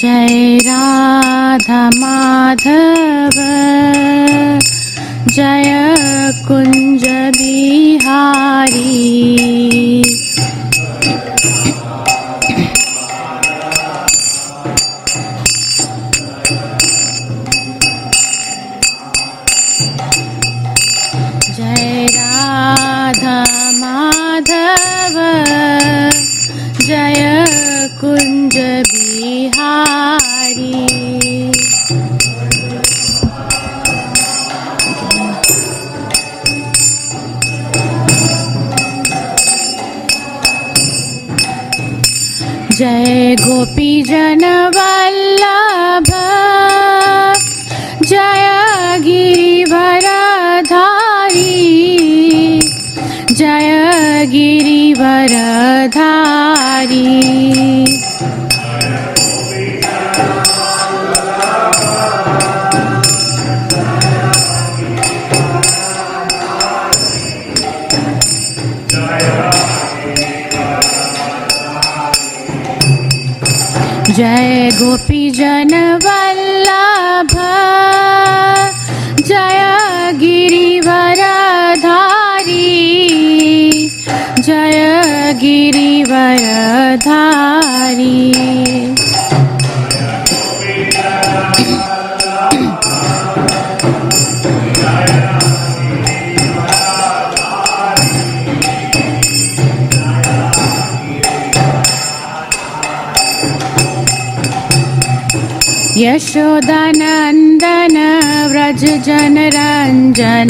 जय राधा माधव जय कुंज बिहारी। जय राधा माधव जय कुंज बिहारी। जय गोपी जन वल्लभ जय गिरिवरधारी जय गिरिवरधारी। जय गोपी जन वल्लभ जय गिरिवरधारी जय गिरिवरधारी। यशोदानंदन व्रज जन रंजन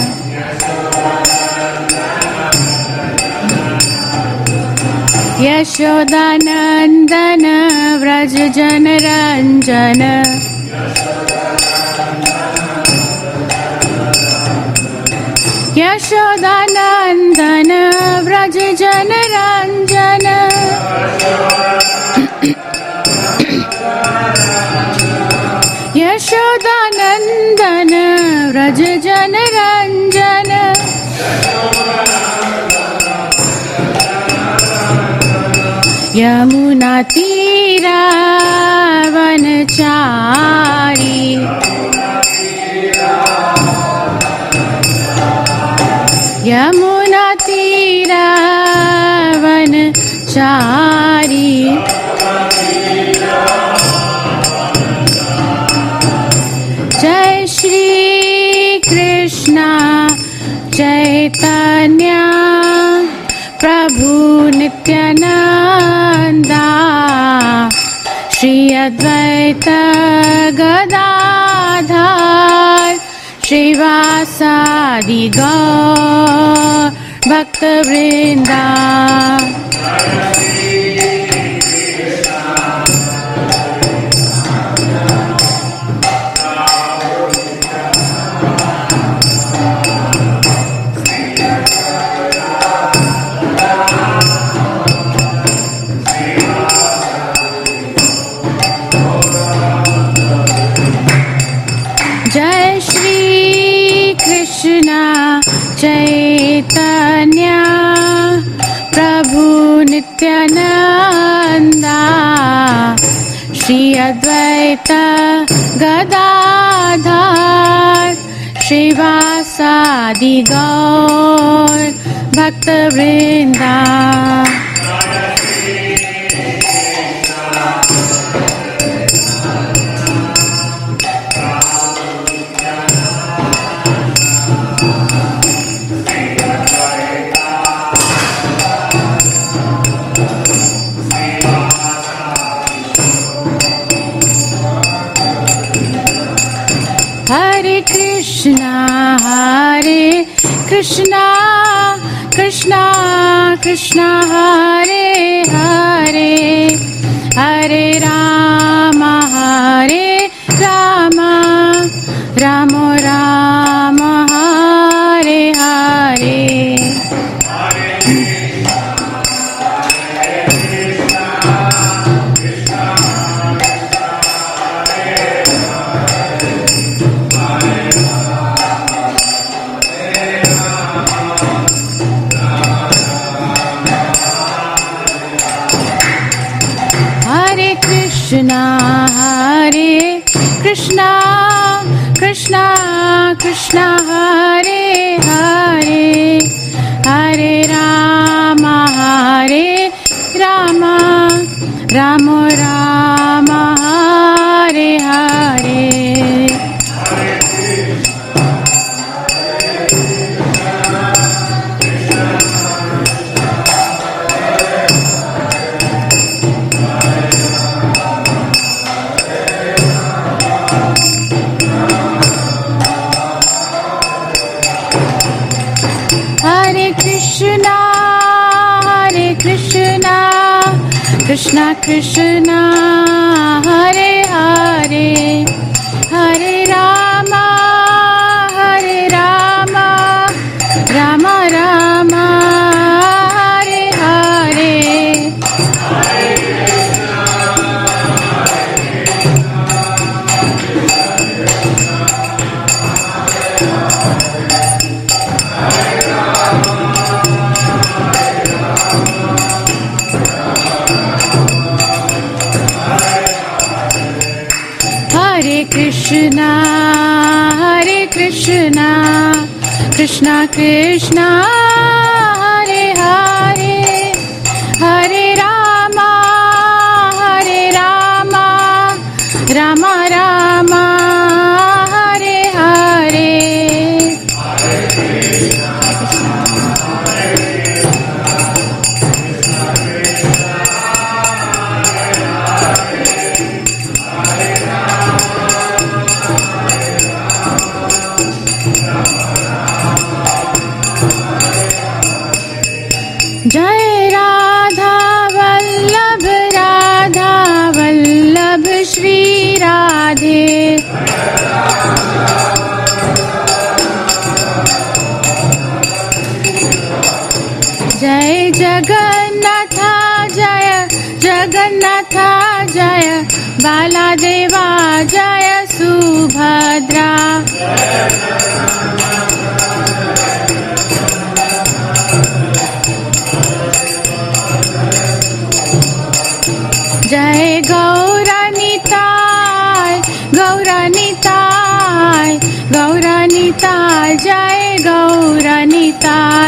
यशोदानंदन व्रज जन रंजन। यशोदानंदन व्रज जन रंजन। यशोदानंदन व्रज जन रंजन। यमुना तीरा वनचारी यमुना तीरा वनचारी। जय श्री कृष्ण चैतन्य प्रभु नित्यानंदा श्री अद्वैत गदाधर श्रीवासादि गौर भक्तवृंदा। जय श्री कृष्ण चैतन्य प्रभु नित्यानंदा श्री अद्वैत गदाधर श्रीवासादि गौर भक्तवृंदा। हरे Krishna Krishna Krishna Hare Hare Hare Ram Ram Ram Hare Hare. Krishna Hare Krishna, Krishna Krishna Hare Hare, Hare Rama, Hare Rama, Rama Rama, Hare Hare. Krishna Krishna Hare Hare, Hare Rama, Hare Rama, Rama Rama, Hare Hare. Krishna, Hare Krishna, Krishna Krishna, Hare Hare, Hare Rama, Hare Rama, Rama Rama, Hare Hare. Jai Radha Vallabh, Radha Vallabh Shri Radhe. Jai Jagannatha, Jaya Jagannatha, Jaya Baladeva, Jaya Subhadra. Jai Gauranitai, Gauranitai, Gauranitai, Jai Gauranitai.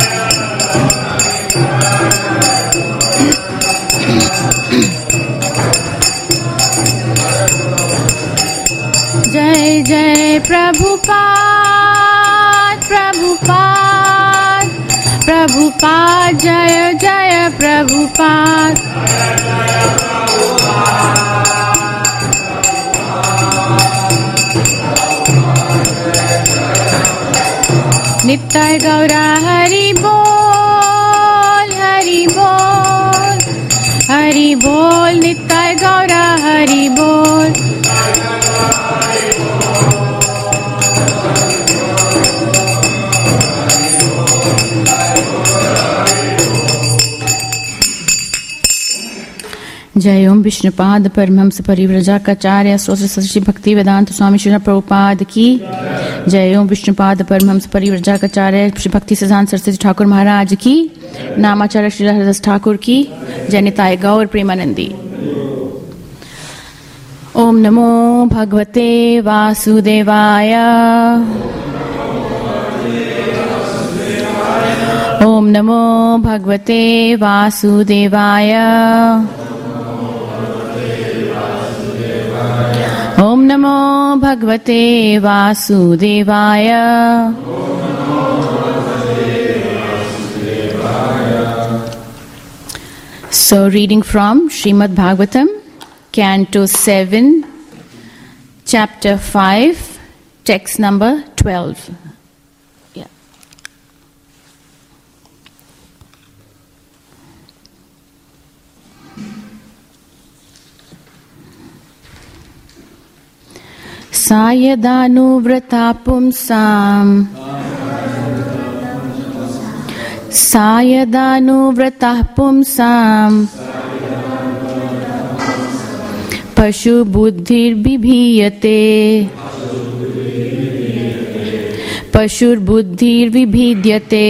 Jai Jai Prabhupada, Prabhupada, Prabhupada, Jaya Jaya Prabhupada. Nittai Gaura Hari Bol, Hari Bol, Hari Bol, Nittai Gaura Hari Bol. जय ओम विष्णुपाद परमहंस परिव्राजकाचार्य स्वस्ति सच्ची भक्ति वेदांत स्वामी श्री प्रभुपाद की जय ओम विष्णुपाद परमहंस परिव्राजकाचार्य श्री भक्ति सिद्धांत सरस्वती ठाकुर महाराज की नामाचार्य श्री हरिदास ठाकुर की जय निताय गौर प्रेमानंदी। ओम नमो भगवते वासुदेवाय, ओम नमो भगवते वासुदेवाय, ओम नमो भगवते वासुदेवाय। So reading from Srimad Bhagavatam, Canto 7, Chapter 5, text number 12. Yeah. Sayadanuvratā pumsam, Sayadanuvratā pumsam, Pashu buddhir vibhiyate, Pashur buddhir vibhidyate,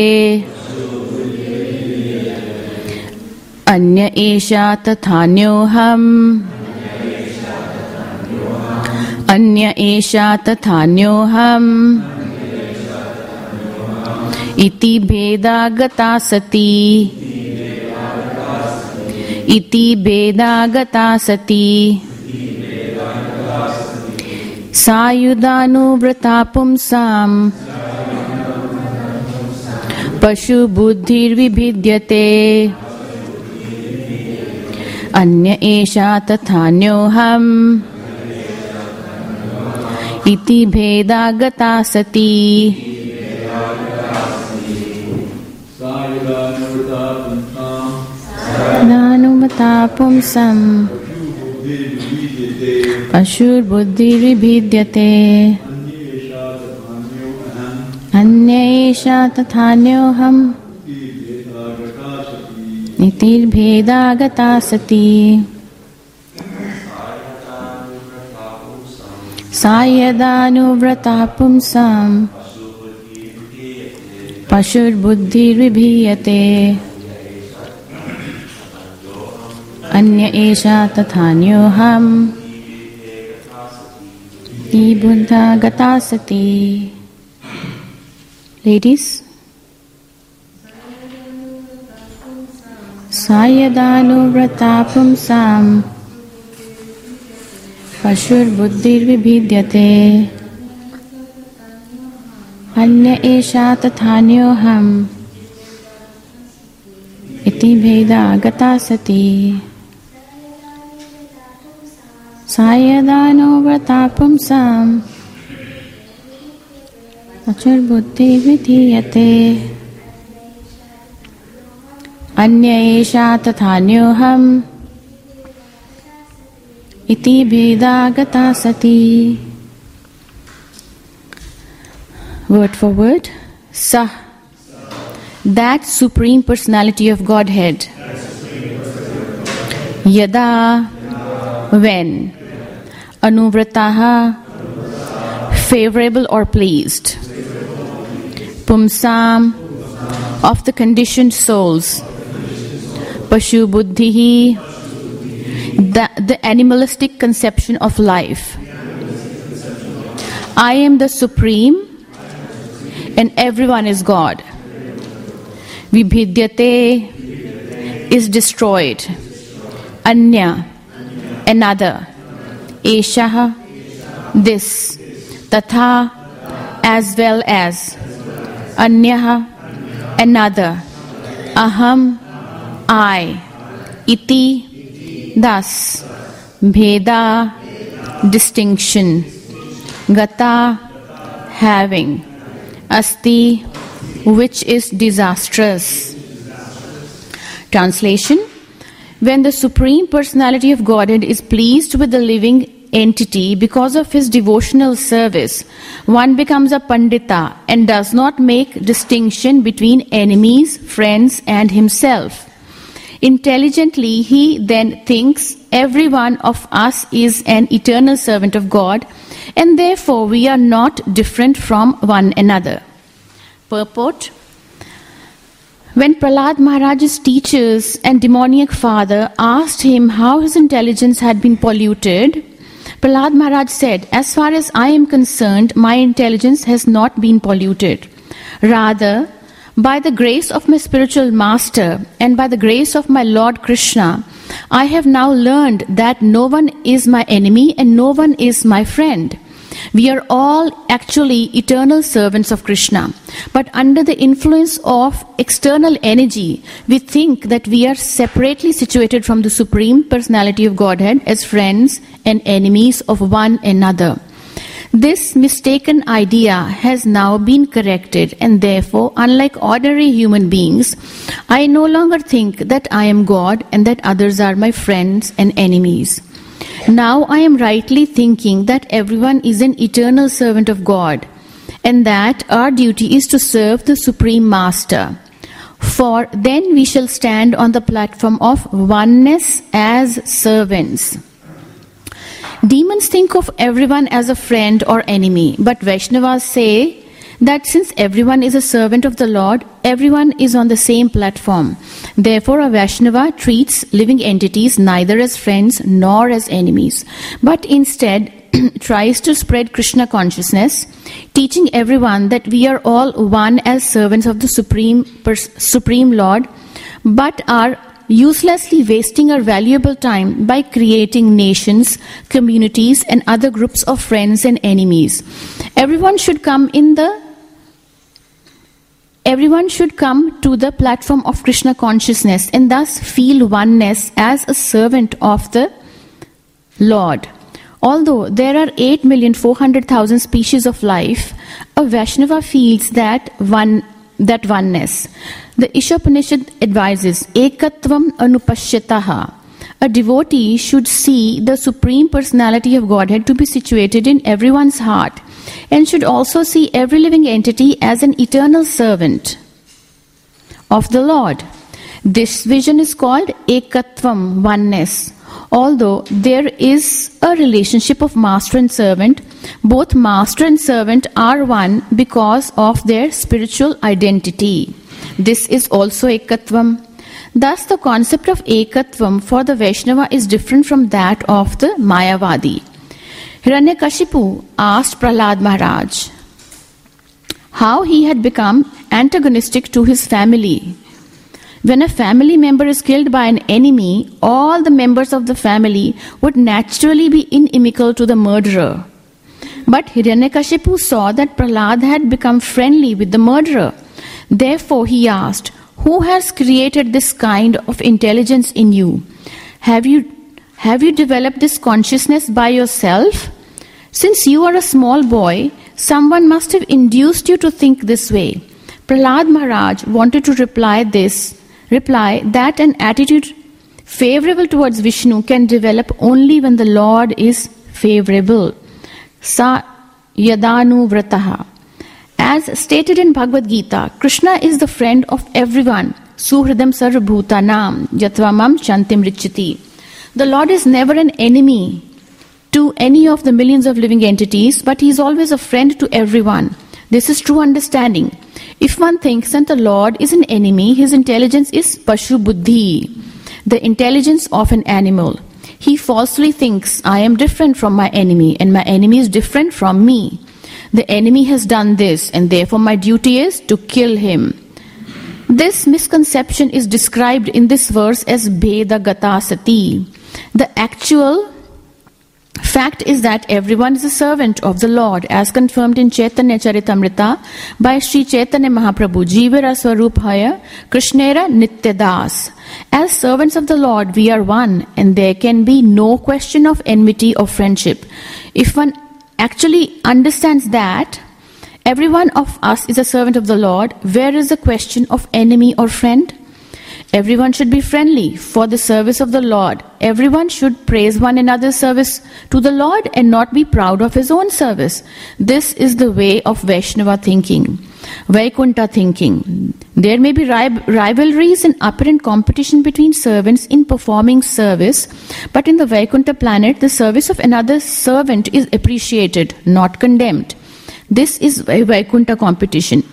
Anya esha tathanyoham, Anya esha tathanyoham iti bheda gata sati. Iti bheda gata sati. Sayudanu vrata pumsam pashu buddhir vibhidyate. Anya esha tathanyoham iti bheda gata sati. Nanumata pumsam pashur buddhir vibhidyate. Anya esha tathanyoham iti bheda gata sati. Sayadanu vrata pumsam pashur buddhir vibhiyate. Anya esha tathanyoham iti buddha gata sati. Ladies, Sayadanu vrata pumsam pashur buddhir vibhidyate. Anya esha tathanyoham iti bheda gata sati. Sayadanu vrata pumsam pashur buddhir vibhidyate. Anya esha tathanyoham iti bheda gata sati. Word for word. Sah, that Supreme Personality of Godhead. Yada, when. Anuvrataha, favorable or pleased. Pumsam, of the conditioned souls. Pashu buddhihi, the animalistic conception of life. I am the Supreme and everyone is God. Vibhidyate is destroyed. Anya, another. Eshaha, this. Tatha, as well as. Anyaha, another. Aham, I. Iti, thus. Bheda, distinction. Gata, having. Asti, which is disastrous. Translation. When the Supreme Personality of Godhead is pleased with the living entity because of his devotional service, one becomes a pandita and does not make distinction between enemies, friends, and himself. Intelligently, he then thinks every one of us is an eternal servant of God, and therefore we are not different from one another. Purport. When Prahlad Maharaj's teachers and demoniac father asked him how his intelligence had been polluted, Prahlad Maharaj said, "As far as I am concerned, my intelligence has not been polluted. Rather, by the grace of my spiritual master and by the grace of my Lord Krishna, I have now learned that no one is my enemy and no one is my friend. We are all actually eternal servants of Krishna. But under the influence of external energy, we think that we are separately situated from the Supreme Personality of Godhead as friends and enemies of one another. This mistaken idea has now been corrected, and therefore, unlike ordinary human beings, I no longer think that I am God and that others are my friends and enemies. Now I am rightly thinking that everyone is an eternal servant of God, and that our duty is to serve the Supreme Master. For then we shall stand on the platform of oneness as servants. Demons think of everyone as a friend or enemy, but Vaishnavas say that since everyone is a servant of the Lord, everyone is on the same platform. Therefore, a Vaishnava treats living entities neither as friends nor as enemies, but instead tries to spread Krishna consciousness, teaching everyone that we are all one as servants of the Supreme Lord, but are uselessly wasting our valuable time by creating nations, communities, and other groups of friends and enemies. Everyone should come to the platform of Krishna consciousness and thus feel oneness as a servant of the Lord. Although there are 8,400,000 species of life, a Vaishnava feels that oneness. The Ishopanishad advises, Ekatvam anupashyataha. A devotee should see the Supreme Personality of Godhead to be situated in everyone's heart, and should also see every living entity as an eternal servant of the Lord. This vision is called Ekatvam, oneness. Although there is a relationship of master and servant, both master and servant are one because of their spiritual identity. This is also Ekatvam. Thus, the concept of Ekatvam for the Vaishnava is different from that of the Mayavadi. Hiranyakashipu asked Prahlad Maharaj how he had become antagonistic to his family. When a family member is killed by an enemy, all the members of the family would naturally be inimical to the murderer. But Hiranyakashipu saw that Prahlad had become friendly with the murderer. Therefore he asked, "Who has created this kind of intelligence in you? Have you developed this consciousness by yourself? Since you are a small boy, someone must have induced you to think this way." Prahlad Maharaj wanted to reply that an attitude favorable towards Vishnu can develop only when the Lord is favorable. Sa yadanu vrataha. As stated in Bhagavad Gita, Krishna is the friend of everyone. Suhridam sarvabhutanam yatvamam chantim richati. The Lord is never an enemy to any of the millions of living entities, but he is always a friend to everyone. This is true understanding. If one thinks that the Lord is an enemy, his intelligence is pashu buddhi, the intelligence of an animal. He falsely thinks, I am different from my enemy, and my enemy is different from me. The enemy has done this, and therefore my duty is to kill him. This misconception is described in this verse as Bheda Gata Sati. The actual fact is that everyone is a servant of the Lord, as confirmed in Chaitanya Charitamrita by Sri Chaitanya Mahaprabhu, Jivara Swarupaya Krishnera Nityadas. As servants of the Lord, we are one, and there can be no question of enmity or friendship. If one actually understands that every one of us is a servant of the Lord, where is the question of enemy or friend? Everyone should be friendly for the service of the Lord. Everyone should praise one another's service to the Lord and not be proud of his own service. This is the way of Vaishnava thinking, Vaikuntha thinking. There may be rivalries and apparent competition between servants in performing service, but in the Vaikuntha planet, the service of another servant is appreciated, not condemned. This is a Vaikuntha competition.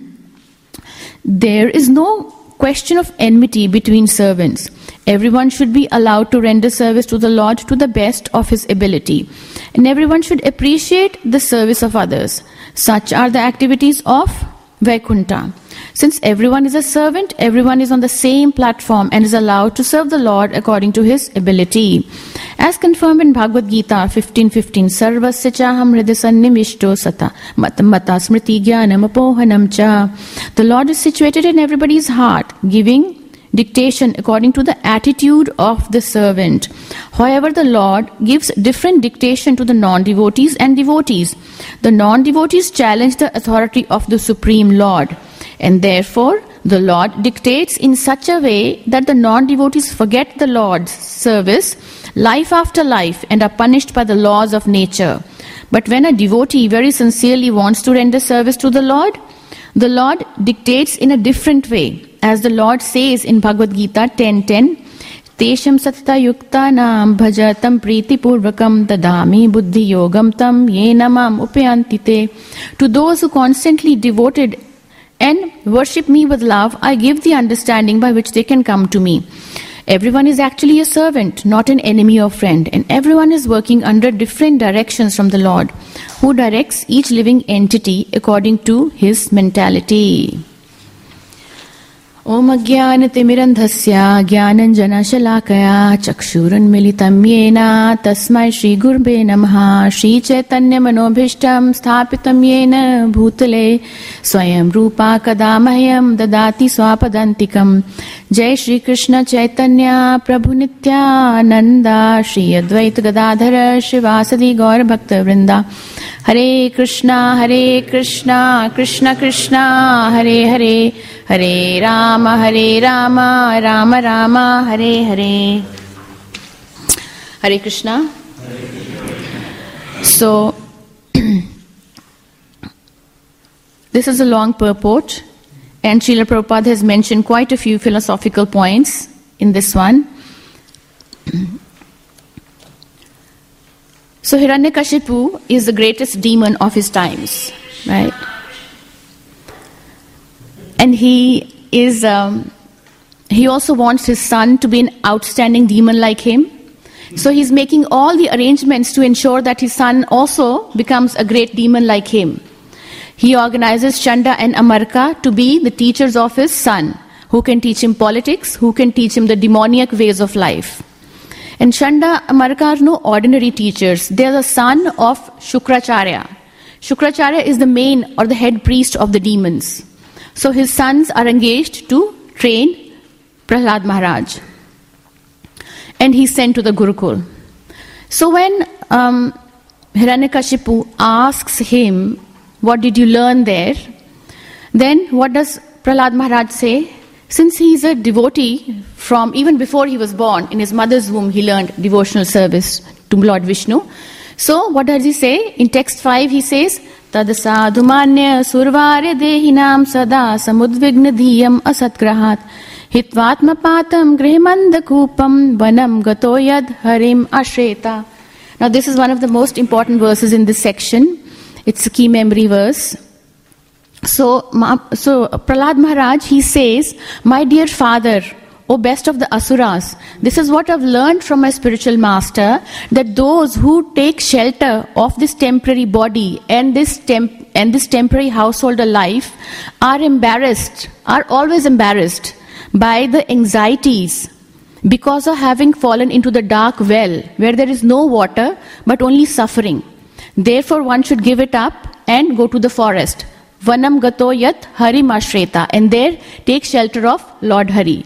There is no question of enmity between servants. Everyone should be allowed to render service to the Lord to the best of his ability, and everyone should appreciate the service of others. Such are the activities of Vaikuntha. Since everyone is a servant, everyone is on the same platform and is allowed to serve the Lord according to his ability. As confirmed in Bhagavad Gita 15:15, Sarvasya chaham hridasannimishto sata mata smriti jnanam apohanam cha. The Lord is situated in everybody's heart, giving dictation according to the attitude of the servant. However, the Lord gives different dictation to the non-devotees and devotees. The non-devotees challenge the authority of the Supreme Lord, and therefore the Lord dictates in such a way that the non-devotees forget the Lord's service life after life and are punished by the laws of nature. But when a devotee very sincerely wants to render service to the Lord dictates in a different way. As the Lord says in Bhagavad Gita 10:10, Tesham satata yuktanam bhajatam priti purvakam dadami buddhi yogam tam yenamam upayantite. To those who constantly devoted and worship me with love, I give the understanding by which they can come to me. Everyone is actually a servant, not an enemy or friend, and everyone is working under different directions from the Lord, who directs each living entity according to his mentality. Om Ajnanatimirandhasya Jnananjanashalakaya Chakshurunmilitam Yena Tasmai Shri Gurve Namaha Shri Chaitanya Manobhishtam Sthapitam Yena Bhutale Swayam Rupa Kadamahyam Dadati Swapadantikam Jai Shri Krishna Chaitanya Prabhu Nityananda Shri Advaita Gadadhara Shivasadi Gaur Bhakta Vrinda Hare Krishna Krishna Krishna Hare Hare Hare Rama Rama Rama Hare Hare. Hare Krishna. So this is a long purport, and Srila Prabhupada has mentioned quite a few philosophical points in this one. So Hiranyakashipu is the greatest demon of his times, right? And he also wants his son to be an outstanding demon like him. So he's making all the arrangements to ensure that his son also becomes a great demon like him. He organizes Chanda and Amarka to be the teachers of his son, who can teach him politics, who can teach him the demoniac ways of life. And Chanda and Amarka are no ordinary teachers. They are the son of Shukracharya. Shukracharya is the main or the head priest of the demons. So his sons are engaged to train Prahlad Maharaj. And he's sent to the Gurukul. So when Hiranyakashipu asks him, what did you learn there? Then what does Prahlad Maharaj say? Since he is a devotee from even before he was born, in his mother's womb he learned devotional service to Lord Vishnu. So what does he say? In text 5 he says, Tad sadhumanya survare dehinam sada samudvigna dhiyam asatgrahat hitvatma patam grihmanda kupam vanam gatoyad harim ashreta. Now this is one of the most important verses in this section. It's a key memory verse. So Prahlad Maharaj, he says, my dear father, O best of the asuras, this is what I've learned from my spiritual master, that those who take shelter of this temporary body and this temporary householder life are always embarrassed by the anxieties because of having fallen into the dark well where there is no water but only suffering. Therefore one should give it up and go to the forest. Vanam gato yat Harim ashreta, and there take shelter of Lord Hari.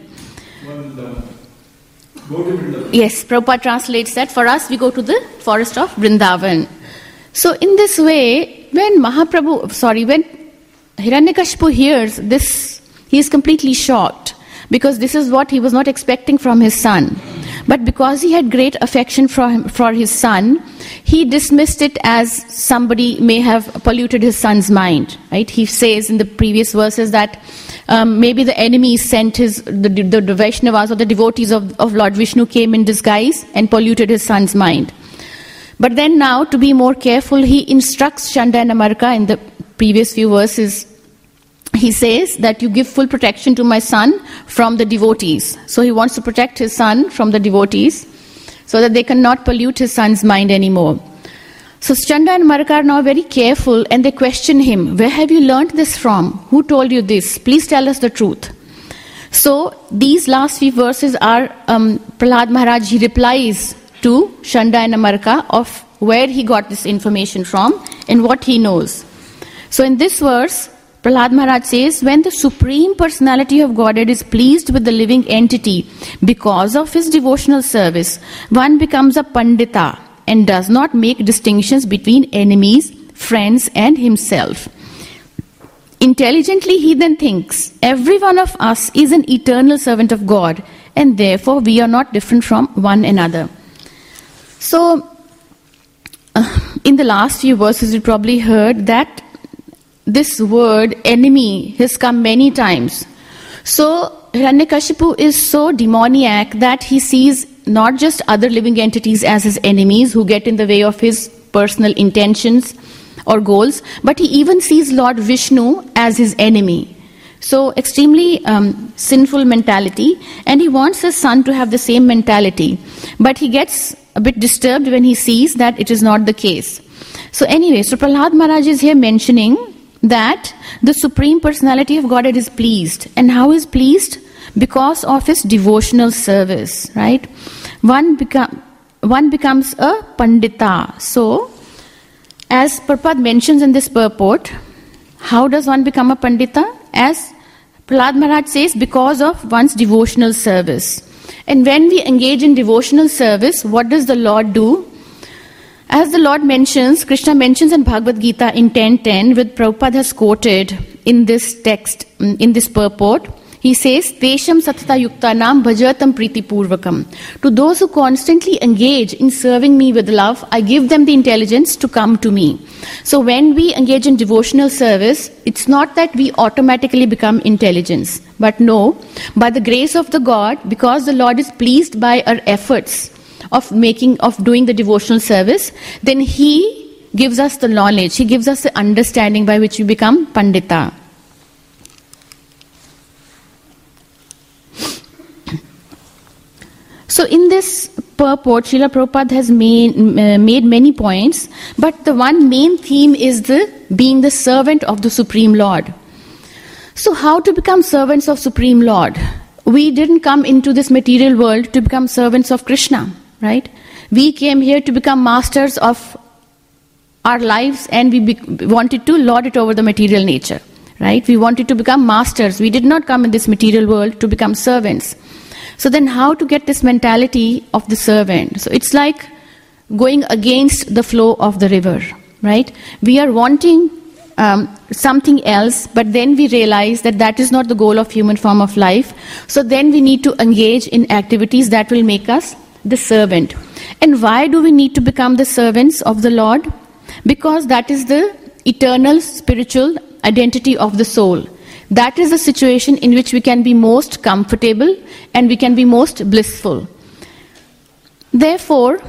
Yes, Prabhupada translates that. For us, we go to the forest of Vrindavan. So in this way, when Hiranyakashipu hears this, he is completely shocked, because this is what he was not expecting from his son. But because he had great affection for his son, he dismissed it as somebody may have polluted his son's mind. Right? He says in the previous verses that maybe the enemy sent the Vaishnavas or the devotees of Lord Vishnu came in disguise and polluted his son's mind. But then now, to be more careful, he instructs Chanda and Amarka in the previous few verses. He says that you give full protection to my son from the devotees. So he wants to protect his son from the devotees so that they cannot pollute his son's mind anymore. So Chanda and Amarka are now very careful, and they question him. Where have you learnt this from? Who told you this? Please tell us the truth. So these last few verses are Prahlad Maharaj, he replies to Chanda and Amarka of where he got this information from and what he knows. So in this verse, Prahlad Maharaj says, when the Supreme Personality of Godhead is pleased with the living entity because of his devotional service, one becomes a Pandita and does not make distinctions between enemies, friends, and himself. Intelligently, he then thinks, every one of us is an eternal servant of God, and therefore we are not different from one another. So, in the last few verses, you probably heard that this word enemy has come many times. So Hiranyakashipu is so demoniac that he sees not just other living entities as his enemies who get in the way of his personal intentions or goals, but he even sees Lord Vishnu as his enemy. So extremely sinful mentality, and he wants his son to have the same mentality. But he gets a bit disturbed when he sees that it is not the case. So anyway, so Prahlad Maharaj is here mentioning that the Supreme Personality of Godhead is pleased. And how is pleased? Because of his devotional service, right? One becomes a Pandita. So, as Prabhupada mentions in this purport, how does one become a Pandita? As Prahlad Maharaj says, because of one's devotional service. And when we engage in devotional service, what does the Lord do? As the Lord mentions, Krishna mentions in Bhagavad Gita in 10.10, which Prabhupada has quoted in this text, in this purport, he says, Tesham satata yuktanam bhajatam priti purvakam. To those who constantly engage in serving me with love, I give them the intelligence to come to me. So when we engage in devotional service, it's not that we automatically become intelligence. But no, by the grace of the God, because the Lord is pleased by our efforts of doing the devotional service, then He gives us the knowledge, He gives us the understanding by which we become Pandita. So in this purport, Srila Prabhupada has made many points, but the one main theme is being the servant of the Supreme Lord. So how to become servants of Supreme Lord? We didn't come into this material world to become servants of Krishna, right? We came here to become masters of our lives, and we wanted to lord it over the material nature, right? We wanted to become masters. We did not come in this material world to become servants. So then how to get this mentality of the servant? So it's like going against the flow of the river, right? We are wanting something else, but then we realize that that is not the goal of human form of life. So then we need to engage in activities that will make us the servant. And why do we need to become the servants of the Lord? Because that is the eternal spiritual identity of the soul. That is the situation in which we can be most comfortable and we can be most blissful. Therefore,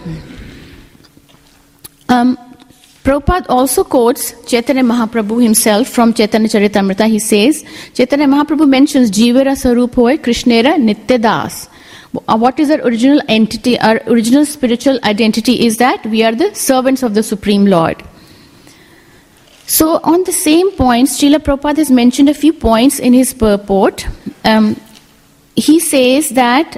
Prabhupada also quotes Chaitanya Mahaprabhu himself from Chaitanya Charitamrita. He says, Chaitanya Mahaprabhu mentions Jivara Sarup Hoy Krishnera Nityadas. What is our original entity? Our original spiritual identity is that we are the servants of the Supreme Lord. So on the same points, Srila Prabhupada has mentioned a few points in his purport. He says that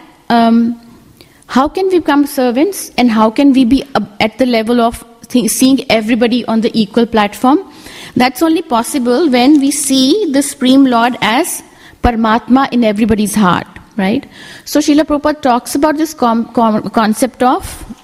how can we become servants and how can we be at the level of seeing everybody on the equal platform? That's only possible when we see the Supreme Lord as Paramatma in everybody's heart, right? So Srila Prabhupada talks about this concept of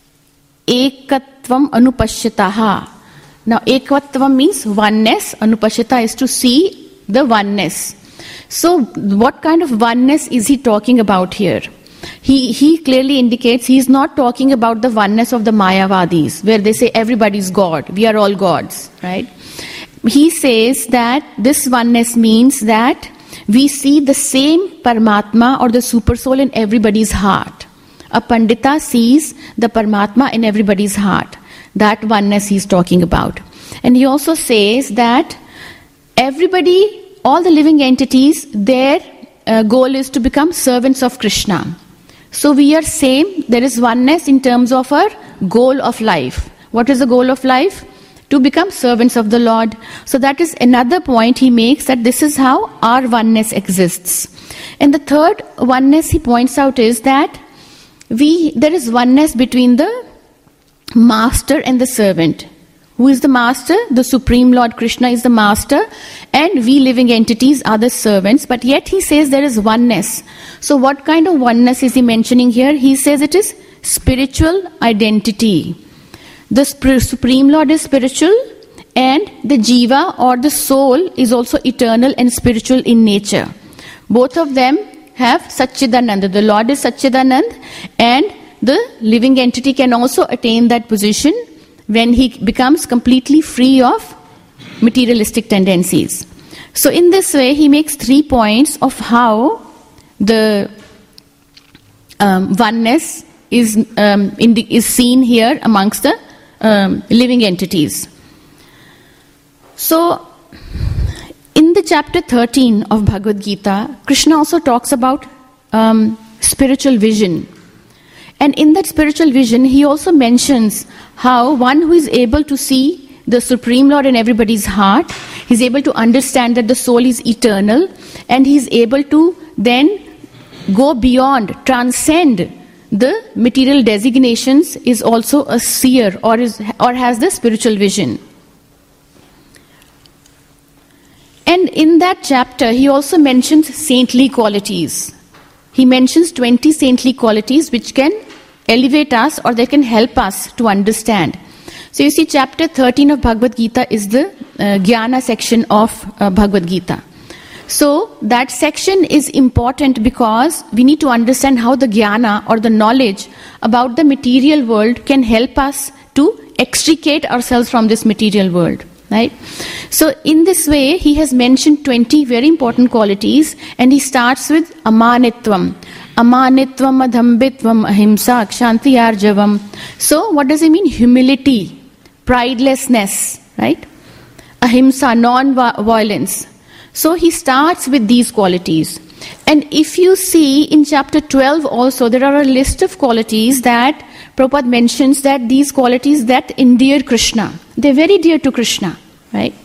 Ekatvam Anupashyataha. Now, ekvatvam means oneness, anupashyata is to see the oneness. So, what kind of oneness is he talking about here? He clearly indicates he is not talking about the oneness of the Mayavadis, where they say everybody is God, we are all gods, right? He says that this oneness means that we see the same Paramatma or the Super Soul in everybody's heart. A Pandita sees the Paramatma in everybody's heart. That oneness he's talking about. And he also says that everybody, all the living entities, their goal is to become servants of Krishna. So we are same, there is oneness in terms of our goal of life. What is the goal of life? To become servants of the Lord. So that is another point he makes, that this is how our oneness exists. And the third oneness he points out is that there is oneness between the master and the servant. Who is the master? The Supreme Lord Krishna is the master, and we living entities are the servants. But yet he says there is oneness. So what kind of oneness is he mentioning here? He says it is spiritual identity. The Supreme Lord is spiritual, and the jiva or the soul is also eternal and spiritual in nature. Both of them have Satchidananda. The Lord is Satchidanand, and the living entity can also attain that position when he becomes completely free of materialistic tendencies. So in this way, he makes 3 points of how the oneness is seen here amongst the living entities. So in the the chapter 13 of Bhagavad Gita, Krishna also talks about spiritual vision. And in that spiritual vision, he also mentions how one who is able to see the Supreme Lord in everybody's heart, he's able to understand that the soul is eternal, and he's able to then go beyond, transcend the material designations, is also a seer or has the spiritual vision. And in that chapter, he also mentions saintly qualities. He mentions 20 saintly qualities which can elevate us or they can help us to understand. So you see, chapter 13 of Bhagavad Gita is the Jnana section of Bhagavad Gita. So that section is important because we need to understand how the Jnana or the knowledge about the material world can help us to extricate ourselves from this material world. Right? So in this way, he has mentioned 20 very important qualities, and he starts with amanitvam. Amanitvam, adhambitvam, ahimsa, kshanti arjavam. So what does he mean? Humility, pridelessness, right? Ahimsa, non-violence. So he starts with these qualities. And if you see in chapter 12 also, there are a list of qualities that Prabhupada mentions, that these qualities that endear Krishna. They're very dear to Krishna, right?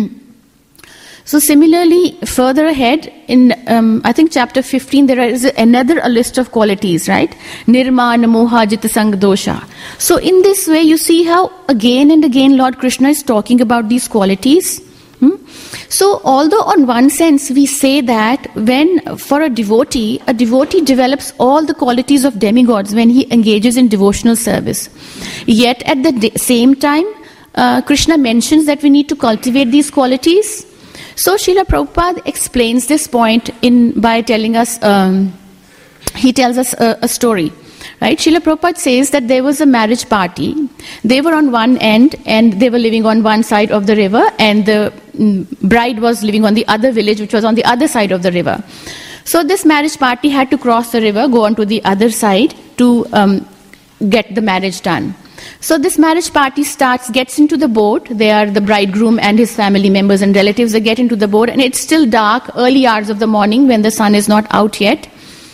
So similarly, further ahead in, I think chapter 15, there is another a list of qualities, right? Nirmana, moha, jita, sang, dosha. So in this way, you see how again and again Lord Krishna is talking about these qualities. So although on one sense we say that when for a devotee develops all the qualities of demigods when he engages in devotional service. Yet at the same time, Krishna mentions that we need to cultivate these qualities. So Srila Prabhupada explains this point by telling us, he tells us a story. Right? Srila Prabhupada says that there was a marriage party. They were on one end and they were living on one side of the river, and the bride was living on the other village, which was on the other side of the river. So this marriage party had to cross the river, go on to the other side to get the marriage done. So this marriage party gets into the boat. They are the bridegroom and his family members and relatives. They get into the boat, and it's still dark, early hours of the morning when the sun is not out yet.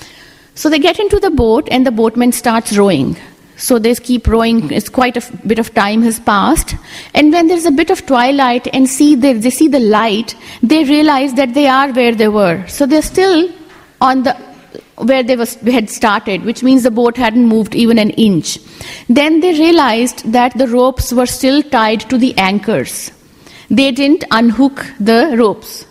So they get into the boat and the boatman starts rowing. So they keep rowing. It's quite a bit of time has passed. And when there's a bit of twilight and they see the light, they realize that they are where they were. So they're still on where they had started, which means the boat hadn't moved even an inch. Then they realized that the ropes were still tied to the anchors. They didn't unhook the ropes.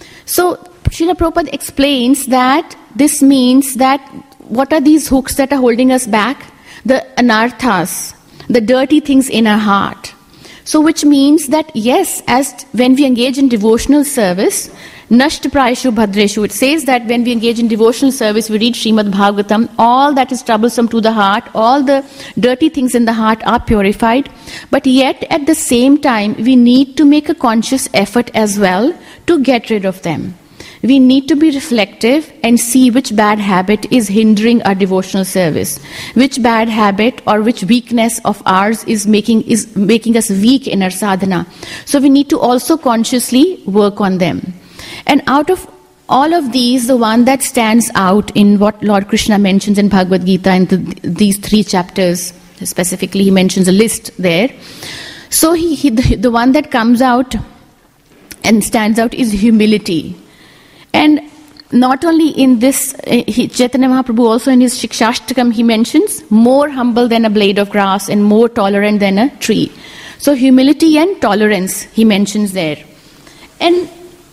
So Srila Prabhupada explains that this means that what are these hooks that are holding us back? The anarthas, the dirty things in our heart. So which means that yes, as when we engage in devotional service, Nashta Prayashu Bhadreshu, it says that when we engage in devotional service, we read Srimad Bhagavatam, all that is troublesome to the heart, all the dirty things in the heart are purified. But yet at the same time, we need to make a conscious effort as well to get rid of them. We need to be reflective and see which bad habit is hindering our devotional service, which bad habit or which weakness of ours is making us weak in our sadhana. So we need to also consciously work on them. And out of all of these, the one that stands out in what Lord Krishna mentions in Bhagavad Gita in these 3 chapters, specifically he mentions a list there. So the one that comes out and stands out is humility. And not only in this, Chaitanya Mahaprabhu also in his Shikshashtakam, he mentions more humble than a blade of grass and more tolerant than a tree. So humility and tolerance he mentions there. And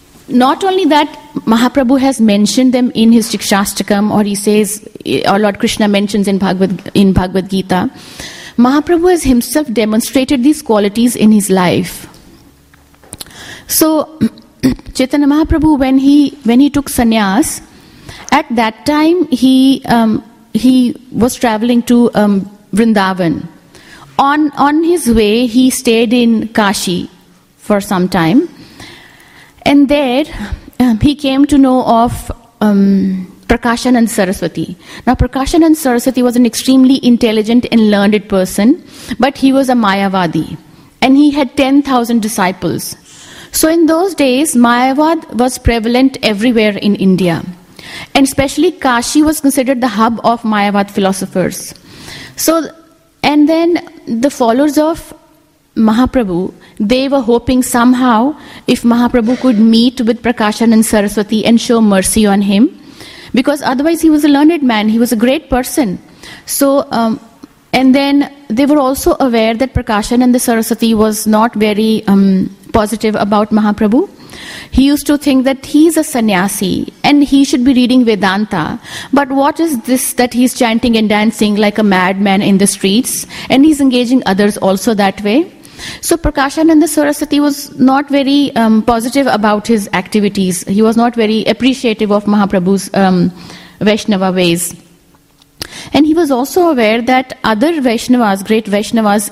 not only that, Mahaprabhu has mentioned them in his Shikshashtakam, or he says, or Lord Krishna mentions in Bhagavad Gita. Mahaprabhu has himself demonstrated these qualities in his life. So Chaitanya Mahaprabhu, when he took sannyas, at that time he was traveling to Vrindavan. On his way, he stayed in Kashi for some time, and there he came to know of Prakashanand Saraswati. Now, Prakashanand Saraswati was an extremely intelligent and learned person, but he was a Mayavadi, and he had 10,000 disciples. So in those days, Mayavad was prevalent everywhere in India. And especially Kashi was considered the hub of Mayavad philosophers. So, and then the followers of Mahaprabhu, they were hoping somehow if Mahaprabhu could meet with Prakashananda Saraswati and show mercy on him, because otherwise he was a learned man, he was a great person. So, and then they were also aware that Prakashananda Saraswati was not very positive about Mahaprabhu. He used to think that he's a sannyasi and he should be reading Vedanta. But what is this that he's chanting and dancing like a madman in the streets, and he's engaging others also that way? So Prakashananda Saraswati was not very positive about his activities. He was not very appreciative of Mahaprabhu's Vaishnava ways. And he was also aware that other Vaishnavas, great Vaishnavas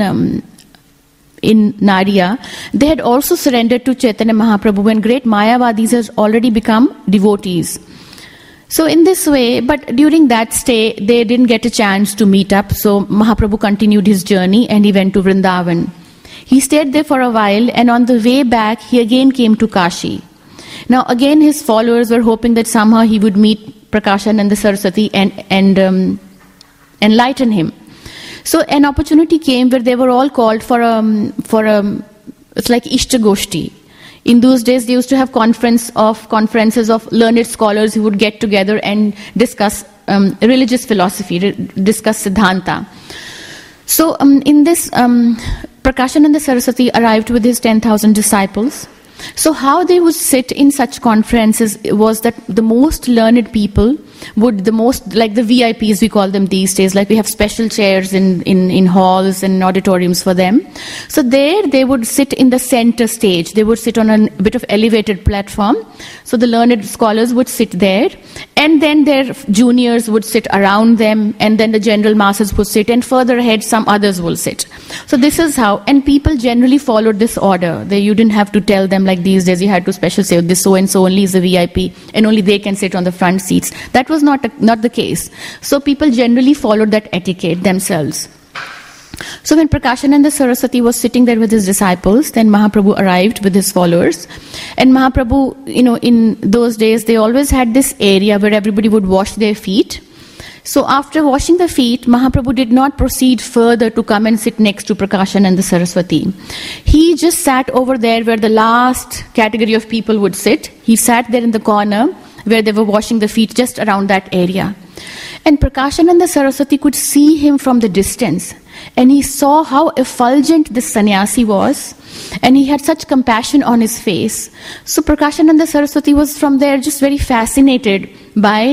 in Nadia, they had also surrendered to Chaitanya Mahaprabhu, and great Mayavadis had already become devotees. So in this way, but during that stay, they didn't get a chance to meet up, so Mahaprabhu continued his journey and he went to Vrindavan. He stayed there for a while, and on the way back, he again came to Kashi. Now again, his followers were hoping that somehow he would meet Prakashananda Saraswati and enlighten him. So an opportunity came where they were all called for it's like Ishtagoshti. In those days, they used to have conferences of learned scholars who would get together and discuss religious philosophy, discuss Siddhanta. So in this, Prakashananda Saraswati arrived with his 10,000 disciples. So how they would sit in such conferences was that the most learned people would, the most, like the VIPs we call them these days, like we have special chairs in halls and auditoriums for them. So there they would sit in the center stage. They would sit on a bit of elevated platform. So the learned scholars would sit there, and then their juniors would sit around them, and then the general masses would sit, and further ahead some others will sit. So this is how, and people generally followed this order. You didn't have to tell them like these days you had to special say this so and so only is a VIP and only they can sit on the front seats. That was not the case. So people generally followed that etiquette themselves. So when Prakashananda Saraswati was sitting there with his disciples, then Mahaprabhu arrived with his followers. And Mahaprabhu, in those days, they always had this area where everybody would wash their feet. So after washing the feet, Mahaprabhu did not proceed further to come and sit next to Prakashananda Saraswati. He just sat over there where the last category of people would sit. He sat there in the corner where they were washing the feet, just around that area. And Prakashananda Saraswati could see him from the distance. And he saw how effulgent this sannyasi was. And he had such compassion on his face. So Prakashananda Saraswati was from there just very fascinated by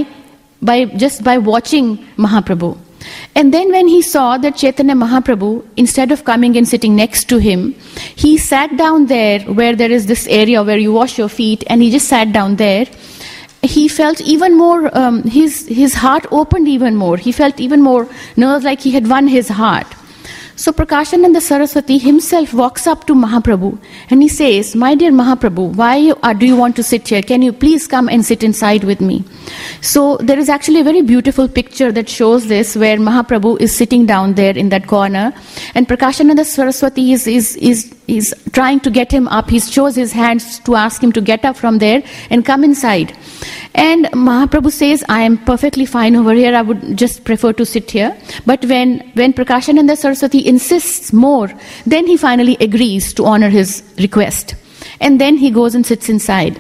watching Mahaprabhu. And then when he saw that Chaitanya Mahaprabhu, instead of coming and sitting next to him, he sat down there where there is this area where you wash your feet, and he just sat down there. He felt even more, his heart opened even more. He felt even more nerves, like he had won his heart. So Prakashananda Saraswati himself walks up to Mahaprabhu and he says, "My dear Mahaprabhu, why do you want to sit here? Can you please come and sit inside with me?" So there is actually a very beautiful picture that shows this, where Mahaprabhu is sitting down there in that corner, and Prakashananda Saraswati is trying to get him up. He shows his hands to ask him to get up from there and come inside. And Mahaprabhu says, "I am perfectly fine over here. I would just prefer to sit here." But when Prakashananda Saraswati insists more, then he finally agrees to honor his request. And then he goes and sits inside.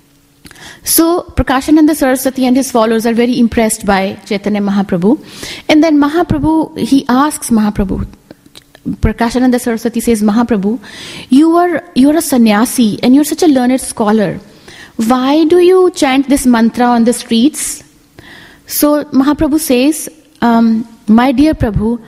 So Prakashananda Saraswati and his followers are very impressed by Chaitanya Mahaprabhu. And then he asks Mahaprabhu, Prakashananda Saraswati says, "Mahaprabhu, you are a sannyasi and you're such a learned scholar. Why do you chant this mantra on the streets?" So Mahaprabhu says, "My dear Prabhu,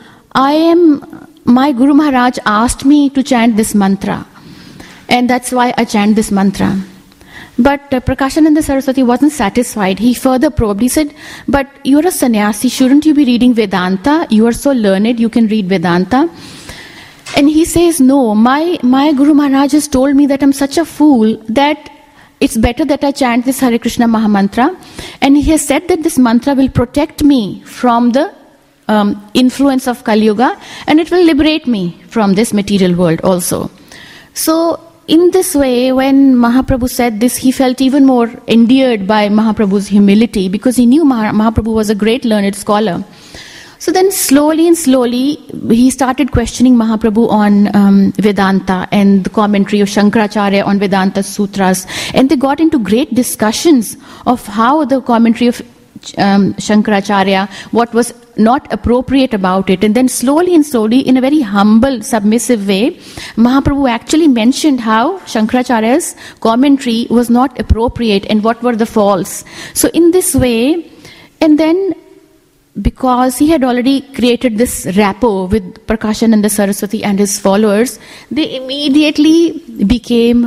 my Guru Maharaj asked me to chant this mantra, and that's why I chant this mantra." But Prakashananda Saraswati wasn't satisfied. He further probed. He said, "But you're a sannyasi, shouldn't you be reading Vedanta? You are so learned, you can read Vedanta." And he says, "No, my Guru Maharaj has told me that I'm such a fool that it's better that I chant this Hare Krishna Mahamantra. And he has said that this mantra will protect me from the influence of Kali Yuga, and it will liberate me from this material world also." So in this way, when Mahaprabhu said this, he felt even more endeared by Mahaprabhu's humility, because he knew Mahaprabhu was a great learned scholar. So then slowly and slowly, he started questioning Mahaprabhu on Vedanta and the commentary of Shankaracharya on Vedanta Sutras. And they got into great discussions of how the commentary of Shankaracharya, what was not appropriate about it. And then slowly and slowly, in a very humble, submissive way, Mahaprabhu actually mentioned how Shankaracharya's commentary was not appropriate and what were the faults. So in this way, and then because he had already created this rapport with Prakashananda Saraswati and his followers, they immediately became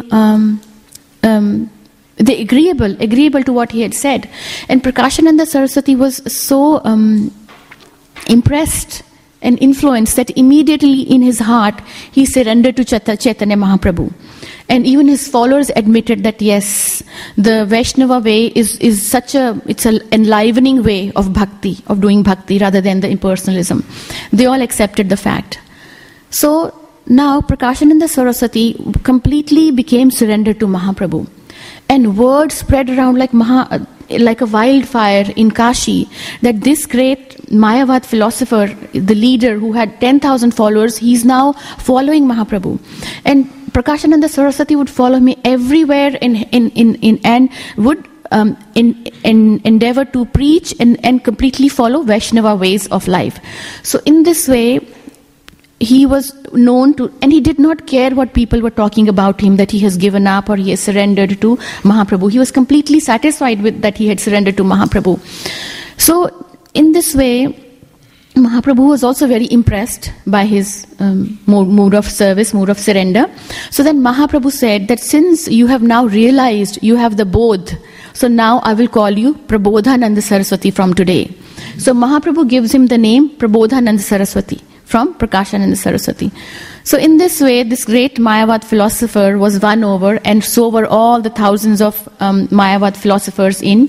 agreeable to what he had said. And Prakashananda Saraswati was so impressed and influenced that immediately in his heart he surrendered to Chaitanya Mahaprabhu. And even his followers admitted that yes, the Vaishnava way is it's an enlivening way of bhakti, of doing bhakti rather than the impersonalism. They all accepted the fact. So now Prakashananda Saraswati completely became surrendered to Mahaprabhu. And word spread around like a wildfire in Kashi that this great Mayavad philosopher, the leader who had 10,000 followers, he's now following Mahaprabhu. And Prakashananda Saraswati would follow me everywhere and would endeavor to preach and completely follow Vaishnava ways of life. So in this way, he was known to, and he did not care what people were talking about him, that he has given up or he has surrendered to Mahaprabhu. He was completely satisfied with that he had surrendered to Mahaprabhu. So in this way, Mahaprabhu was also very impressed by his mood of service, mood of surrender. So then Mahaprabhu said that since you have now realized you have the bodh, so now I will call you Prabodhananda Saraswati from today. So Mahaprabhu gives him the name Prabodhananda Saraswati from Prakashananda Saraswati. So in this way, this great Mayavad philosopher was won over, and so were all the thousands of Mayavad philosophers in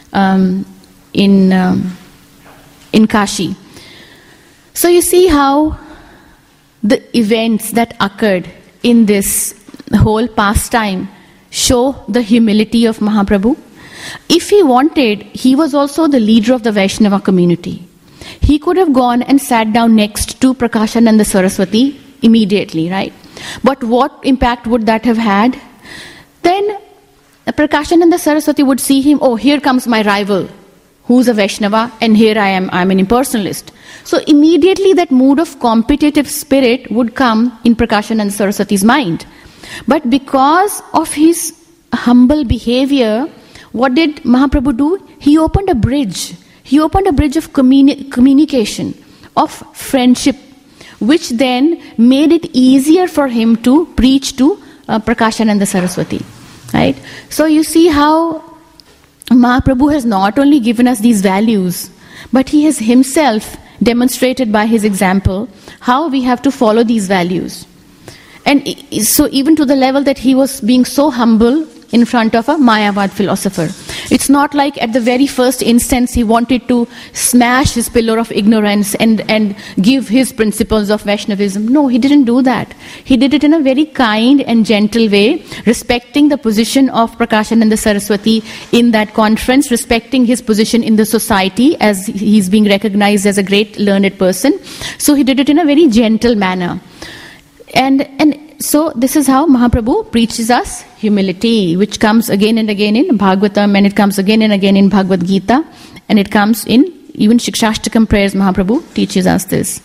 Kashi. So you see how the events that occurred in this whole pastime show the humility of Mahaprabhu. If he wanted, he was also the leader of the Vaishnava community. He could have gone and sat down next to Prakashananda Saraswati immediately, right? But what impact would that have had? Then Prakashananda Saraswati would see him, oh, here comes my rival, who's a Vaishnava, and here I'm an impersonalist. So immediately that mood of competitive spirit would come in Prakashananda Saraswati's mind. But because of his humble behavior, what did Mahaprabhu do? He opened a bridge. He opened a bridge of communication, of friendship, which then made it easier for him to preach to Prakashananda Saraswati. Right? So you see how Mahaprabhu has not only given us these values, but he has himself demonstrated by his example how we have to follow these values. And so even to the level that he was being so humble in front of a Mayavad philosopher. It's not like at the very first instance he wanted to smash his pillar of ignorance and give his principles of Vaishnavism. No, he didn't do that. He did it in a very kind and gentle way, respecting the position of Prakashananda Saraswati in that conference, respecting his position in the society as he's being recognized as a great learned person. So he did it in a very gentle manner. And so this is how Mahaprabhu preaches us humility, which comes again and again in Bhagavatam, and it comes again and again in Bhagavad Gita, and it comes in even Shikshashtakam prayers. Mahaprabhu teaches us this.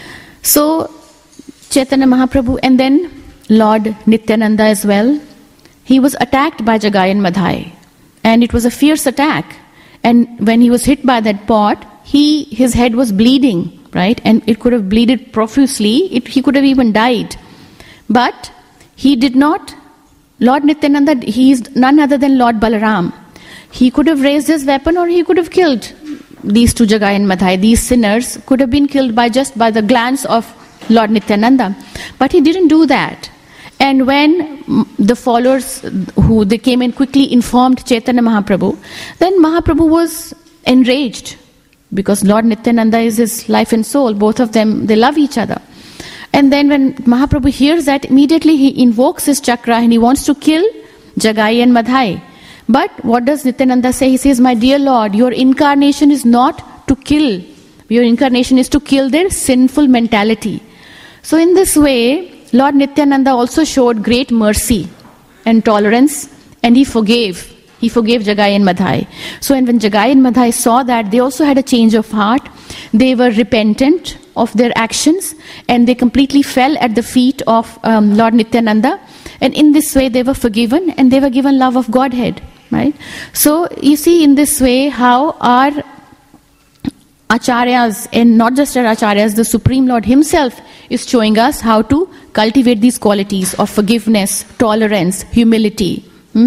So Chaitanya Mahaprabhu, and then Lord Nityananda as well, he was attacked by Jagayan Madhai, and it was a fierce attack. And when he was hit by that pot, his head was bleeding, right? And it could have bleeded profusely. He could have even died. But he did not. Lord Nityananda, he is none other than Lord Balaram. He could have raised his weapon, or he could have killed these two Jagayan Madhai. These sinners could have been killed by the glance of Lord Nityananda. But he didn't do that. And when the followers they came and quickly informed Chaitanya Mahaprabhu, then Mahaprabhu was enraged, because Lord Nityananda is his life and soul. Both of them, they love each other. And then when Mahaprabhu hears that, immediately he invokes his chakra and he wants to kill Jagai and Madhai. But what does Nityananda say? He says, my dear Lord, your incarnation is not to kill. Your incarnation is to kill their sinful mentality. So in this way, Lord Nityananda also showed great mercy and tolerance, and he forgave Jagai and Madhai. So when Jagai and Madhai saw that, they also had a change of heart. They were repentant of their actions, and they completely fell at the feet of Lord Nityananda. And in this way, they were forgiven, and they were given love of Godhead. Right? So you see in this way how our acharyas, and not just our acharyas, the Supreme Lord himself is showing us how to cultivate these qualities of forgiveness, tolerance, humility.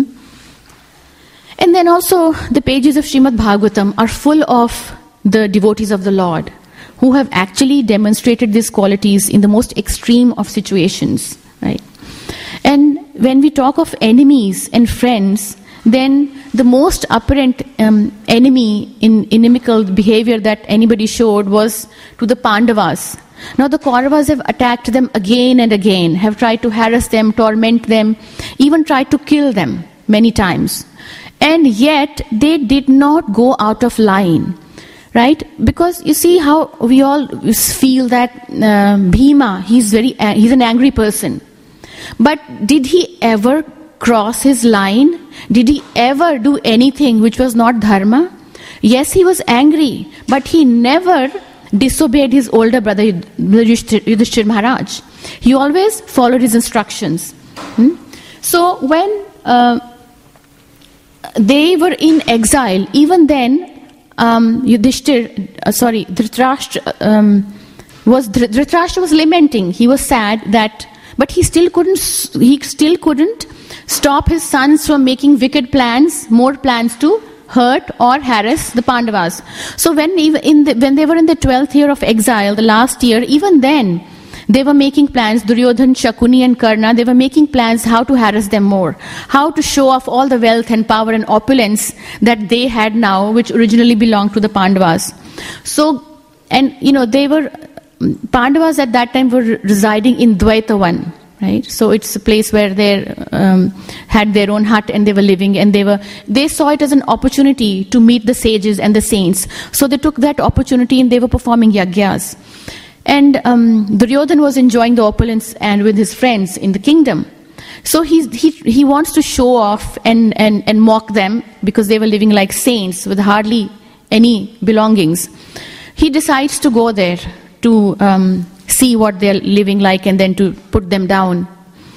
And then also the pages of Srimad Bhagavatam are full of the devotees of the Lord who have actually demonstrated these qualities in the most extreme of situations. Right? And when we talk of enemies and friends, then the most apparent enemy in inimical behavior that anybody showed was to the Pandavas. Now the Kauravas have attacked them again and again, have tried to harass them, torment them, even tried to kill them many times. And yet they did not go out of line. Right? Because you see how we all feel that Bhima, he's an angry person. But did he ever cross his line? Did he ever do anything which was not dharma? Yes, he was angry, but he never disobeyed his older brother Yudhishthir Maharaj. He always followed his instructions. So when they were in exile, even then Dhritarashtra was lamenting. He was sad that, but he still couldn't stop his sons from making wicked plans, more plans to hurt or harass the Pandavas. So when they were in the 12th year of exile, the last year, even then they were making plans. Duryodhan, Shakuni and Karna, they were making plans how to harass them more, how to show off all the wealth and power and opulence that they had now, which originally belonged to the Pandavas. So, and they were, Pandavas at that time were residing in Dvaitavan. Right? So it's a place where they had their own hut and they were living, and they saw it as an opportunity to meet the sages and the saints. So they took that opportunity and they were performing yagyas. And Duryodhan was enjoying the opulence and with his friends in the kingdom. So he wants to show off and mock them because they were living like saints with hardly any belongings. He decides to go there to see what they're living like and then to put them down.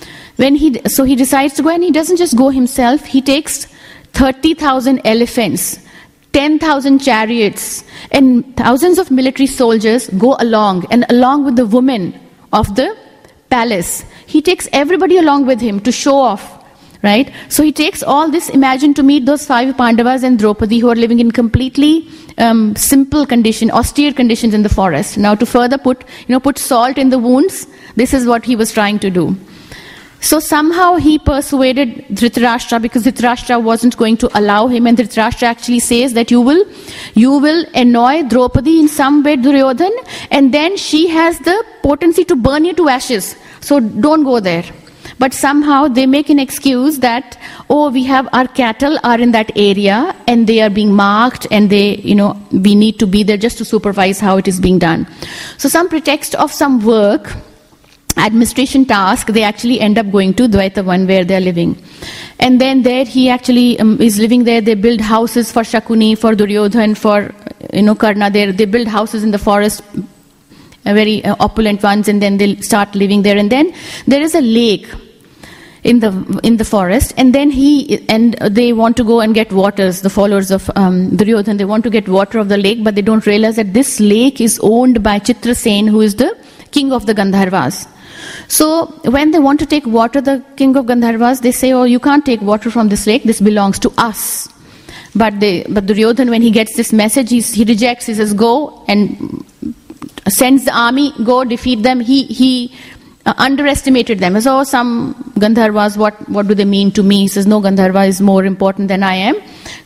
So he decides to go, and he doesn't just go himself. He takes 30,000 elephants, 10,000 chariots, and thousands of military soldiers go along, and along with the women of the palace. He takes everybody along with him to show off. Right? So he takes all this, imagine, to meet those 5 Pandavas and Draupadi who are living in completely simple condition, austere conditions in the forest. Now to further put salt in the wounds, this is what he was trying to do. So somehow he persuaded Dhritarashtra, because Dhritarashtra wasn't going to allow him, and Dhritarashtra actually says that you will annoy Draupadi in some way, Duryodhan, and then she has the potency to burn you to ashes. So don't go there. But somehow they make an excuse that, our cattle are in that area and they are being marked, and we need to be there just to supervise how it is being done. So some pretext of some work, administration task, they actually end up going to Dvaitavan where they are living. And then there he actually is living there. They build houses for Shakuni, for Duryodhan, for Karna. They build houses in the forest, very opulent ones, and then they'll start living there. And then there is a lake in the forest, and then they want to go and get waters. The followers of Duryodhan, they want to get water of the lake, but they don't realize that this lake is owned by Chitrasen, who is the king of the Gandharvas. So when they want to take water, the king of Gandharvas, they say, you can't take water from this lake, this belongs to us. But Duryodhan, when he gets this message, he rejects. He says, go, and sends the army, go defeat them. He underestimated them. So some Gandharvas, what do they mean to me? He says, no, Gandharva is more important than I am.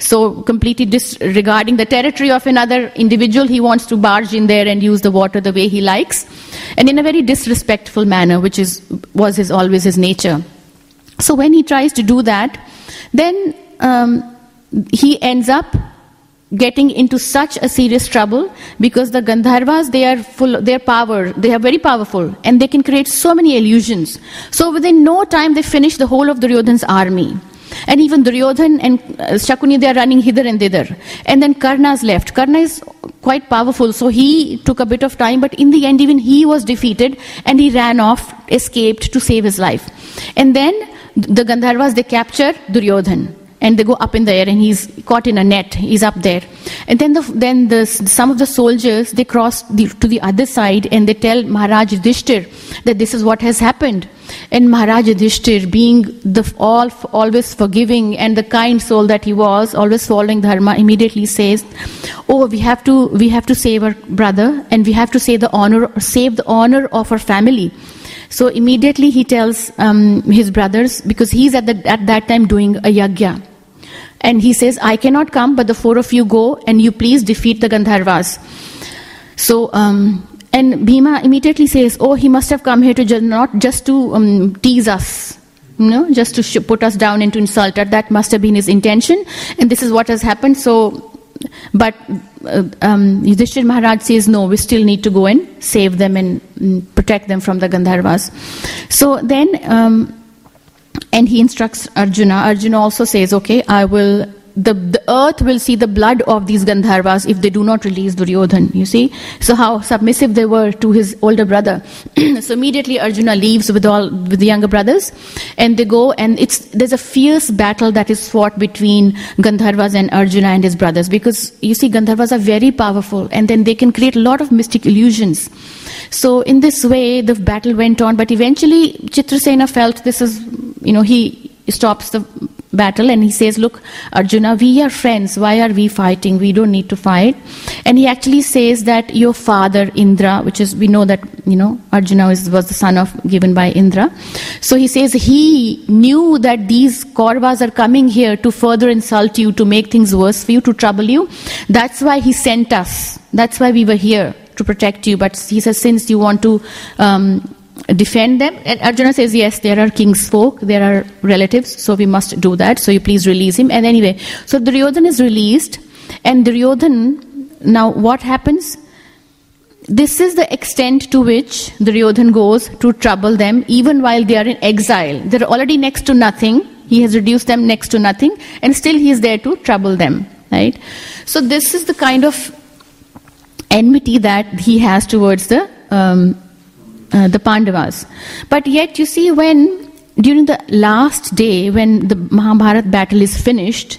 So completely disregarding the territory of another individual, he wants to barge in there and use the water the way he likes, and in a very disrespectful manner, which was always his nature. So when he tries to do that, then he ends up getting into such a serious trouble, because the Gandharvas, they are very powerful, and they can create so many illusions. So within no time they finish the whole of Duryodhan's army. And even Duryodhan and Shakuni, they are running hither and thither. And then Karna's left. Karna is quite powerful, so he took a bit of time, but in the end even he was defeated, and he ran off, escaped to save his life. And then the Gandharvas, they capture Duryodhan, and they go up in the air, and he's caught in a net. He's up there. And then some of the soldiers, they cross to the other side, and they tell Maharaj Yudhishthir that this is what has happened. And Maharaj Yudhishthir, being the always forgiving and the kind soul that he was, always following dharma, immediately says, "Oh, we have to save our brother, and we have to save the honor of our family." So immediately he tells his brothers, because he's at that time doing a yagya. And he says, "I cannot come, but the four of you go, and you please defeat the Gandharvas." So, and Bhima immediately says, "Oh, he must have come here to not just to tease us, just to put us down and to insult us. That must have been his intention, and this is what has happened." So, but Yudhishthir Maharaj says, "No, we still need to go and save them and protect them from the Gandharvas." So then, and he instructs Arjuna. Arjuna also says, "Okay, the earth will see the blood of these Gandharvas if they do not release Duryodhan." You see? So how submissive they were to his older brother. So immediately Arjuna leaves with the younger brothers, and they go, and there's a fierce battle that is fought between Gandharvas and Arjuna and his brothers, because you see, Gandharvas are very powerful, and then they can create a lot of mystic illusions. So in this way the battle went on, but eventually Chitrasena felt this is, he stops the battle, and he says, "Look, Arjuna, we are friends. Why are we fighting? We don't need to fight." And he actually says that your father Indra, we know that Arjuna was the son given by Indra. So he says he knew that these Kauravas are coming here to further insult you, to make things worse for you, to trouble you. That's why he sent us. That's why we were here, to protect you. But he says, since you want to defend them, and Arjuna says, "Yes, there are king's folk, there are relatives, so we must do that, so you please release him." And anyway, so Duryodhan is released, and Duryodhan, now what happens? This is the extent to which Duryodhan goes to trouble them, even while they are in exile. They're already next to nothing. He has reduced them next to nothing, and still he is there to trouble them, right? So this is the kind of enmity that he has towards the Pandavas. But yet, you see, during the last day, when the Mahabharata battle is finished,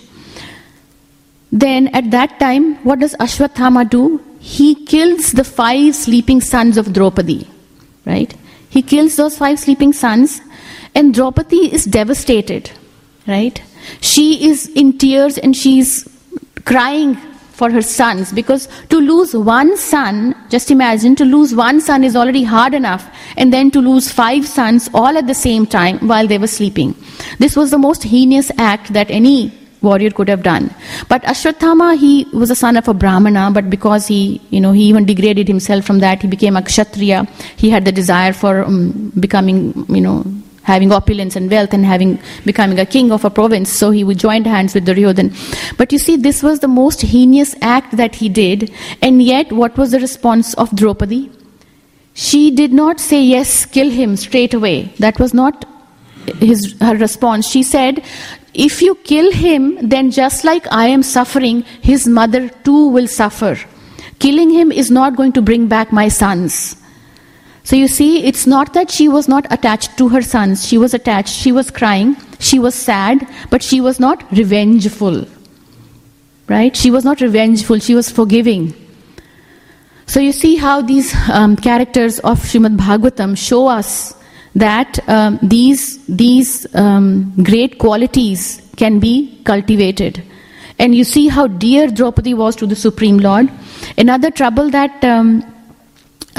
then at that time, what does Ashwathama do? He kills the 5 sleeping sons of Draupadi, right? He kills those 5 sleeping sons, and Draupadi is devastated, right? She is in tears, and she's crying for her sons, because to lose one son, just imagine, to lose one son is already hard enough, and then to lose 5 sons all at the same time while they were sleeping. This was the most heinous act that any warrior could have done. But Ashwathama, he was a son of a Brahmana, but because he even degraded himself from that, he became a Kshatriya. He had the desire for becoming, having opulence and wealth, and becoming a king of a province. So he would join hands with Duryodhan. But you see, this was the most heinous act that he did. And yet, what was the response of Draupadi? She did not say, "Yes, kill him straight away." That was not her response. She said, "If you kill him, then just like I am suffering, his mother too will suffer. Killing him is not going to bring back my sons." So you see, it's not that she was not attached to her sons. She was attached, she was crying, she was sad, but she was not revengeful. Right? She was not revengeful, she was forgiving. So you see how these characters of Srimad Bhagavatam show us that these great qualities can be cultivated. And you see how dear Draupadi was to the Supreme Lord. Another trouble that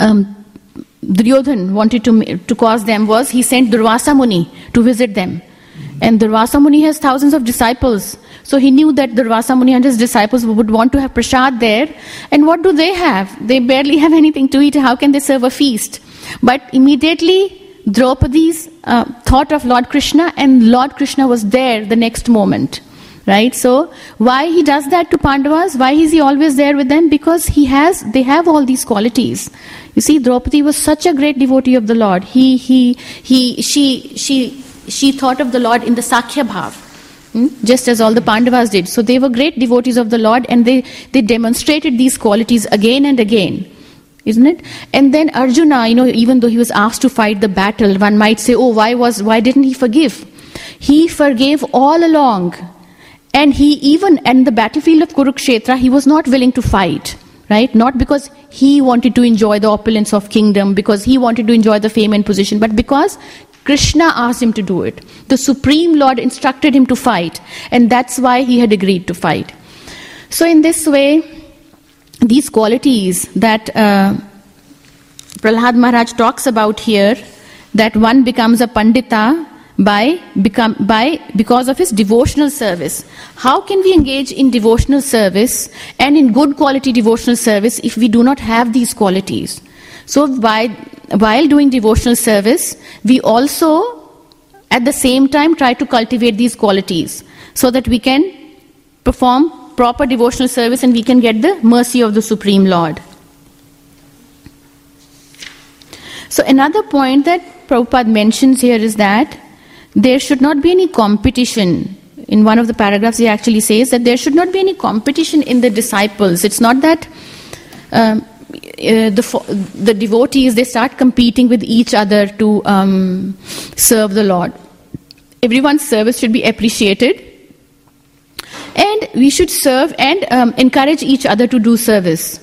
Duryodhan wanted to cause them was he sent Durvasa Muni to visit them. And Durvasa Muni has thousands of disciples. So he knew that Durvasa Muni and his disciples would want to have prasad there. And what do they have? They barely have anything to eat. How can they serve a feast? But immediately Draupadi's thought of Lord Krishna, and Lord Krishna was there the next moment. Right? So why he does that to Pandavas? Why is he always there with them? Because they have all these qualities. You see, Draupadi was such a great devotee of the Lord. She thought of the Lord in the Sakhya Bhav, just as all the Pandavas did. So they were great devotees of the Lord, and they demonstrated these qualities again and again. Isn't it? And then Arjuna, even though he was asked to fight the battle, one might say, why didn't he forgive? He forgave all along. And in the battlefield of Kurukshetra, he was not willing to fight, right? Not because he wanted to enjoy the opulence of kingdom, because he wanted to enjoy the fame and position, but because Krishna asked him to do it. The Supreme Lord instructed him to fight, and that's why he had agreed to fight. So in this way, these qualities that Prahlad Maharaj talks about here, that one becomes a Pandita because of his devotional service. How can we engage in devotional service and in good quality devotional service if we do not have these qualities? So while doing devotional service, we also at the same time try to cultivate these qualities so that we can perform proper devotional service and we can get the mercy of the Supreme Lord. So another point that Prabhupada mentions here is that there should not be any competition. In one of the paragraphs he actually says that there should not be any competition in the disciples. It's not that the devotees, they start competing with each other to serve the Lord. Everyone's service should be appreciated, and we should serve and encourage each other to do service.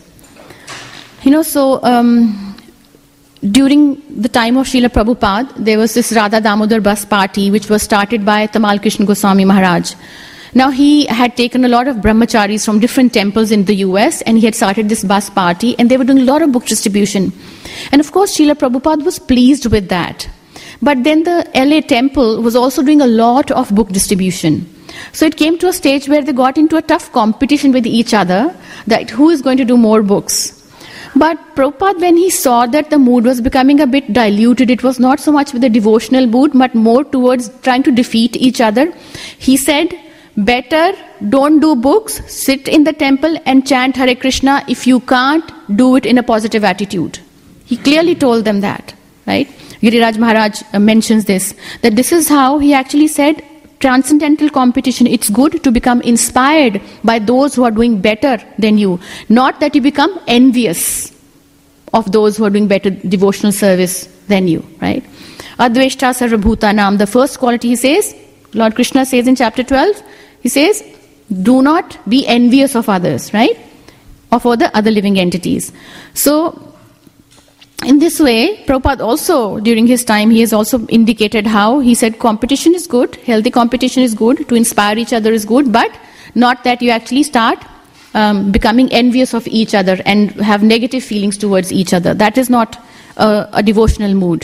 During the time of Srila Prabhupada, there was this Radha Damodar bus party which was started by Tamal Krishna Goswami Maharaj. Now he had taken a lot of brahmacharis from different temples in the US, and he had started this bus party, and they were doing a lot of book distribution. And of course Srila Prabhupada was pleased with that. But then the LA temple was also doing a lot of book distribution. So it came to a stage where they got into a tough competition with each other, that who is going to do more books. But Prabhupada, when he saw that the mood was becoming a bit diluted, it was not so much with the devotional mood, but more towards trying to defeat each other, he said, better don't do books, sit in the temple and chant Hare Krishna. If you can't, do it in a positive attitude. He clearly told them that, right? Giriraj Maharaj mentions this, that this is how he actually said, transcendental competition, it's good to become inspired by those who are doing better than you, not that you become envious of those who are doing better devotional service than you, right? Adveshta sarvabhutanam, the first quality he says, Lord Krishna says in chapter 12, he says, do not be envious of others, right? Of other living entities. So in this way, Prabhupada also, during his time, he has also indicated how he said competition is good, healthy competition is good, to inspire each other is good, but not that you actually start becoming envious of each other and have negative feelings towards each other. That is not a devotional mood.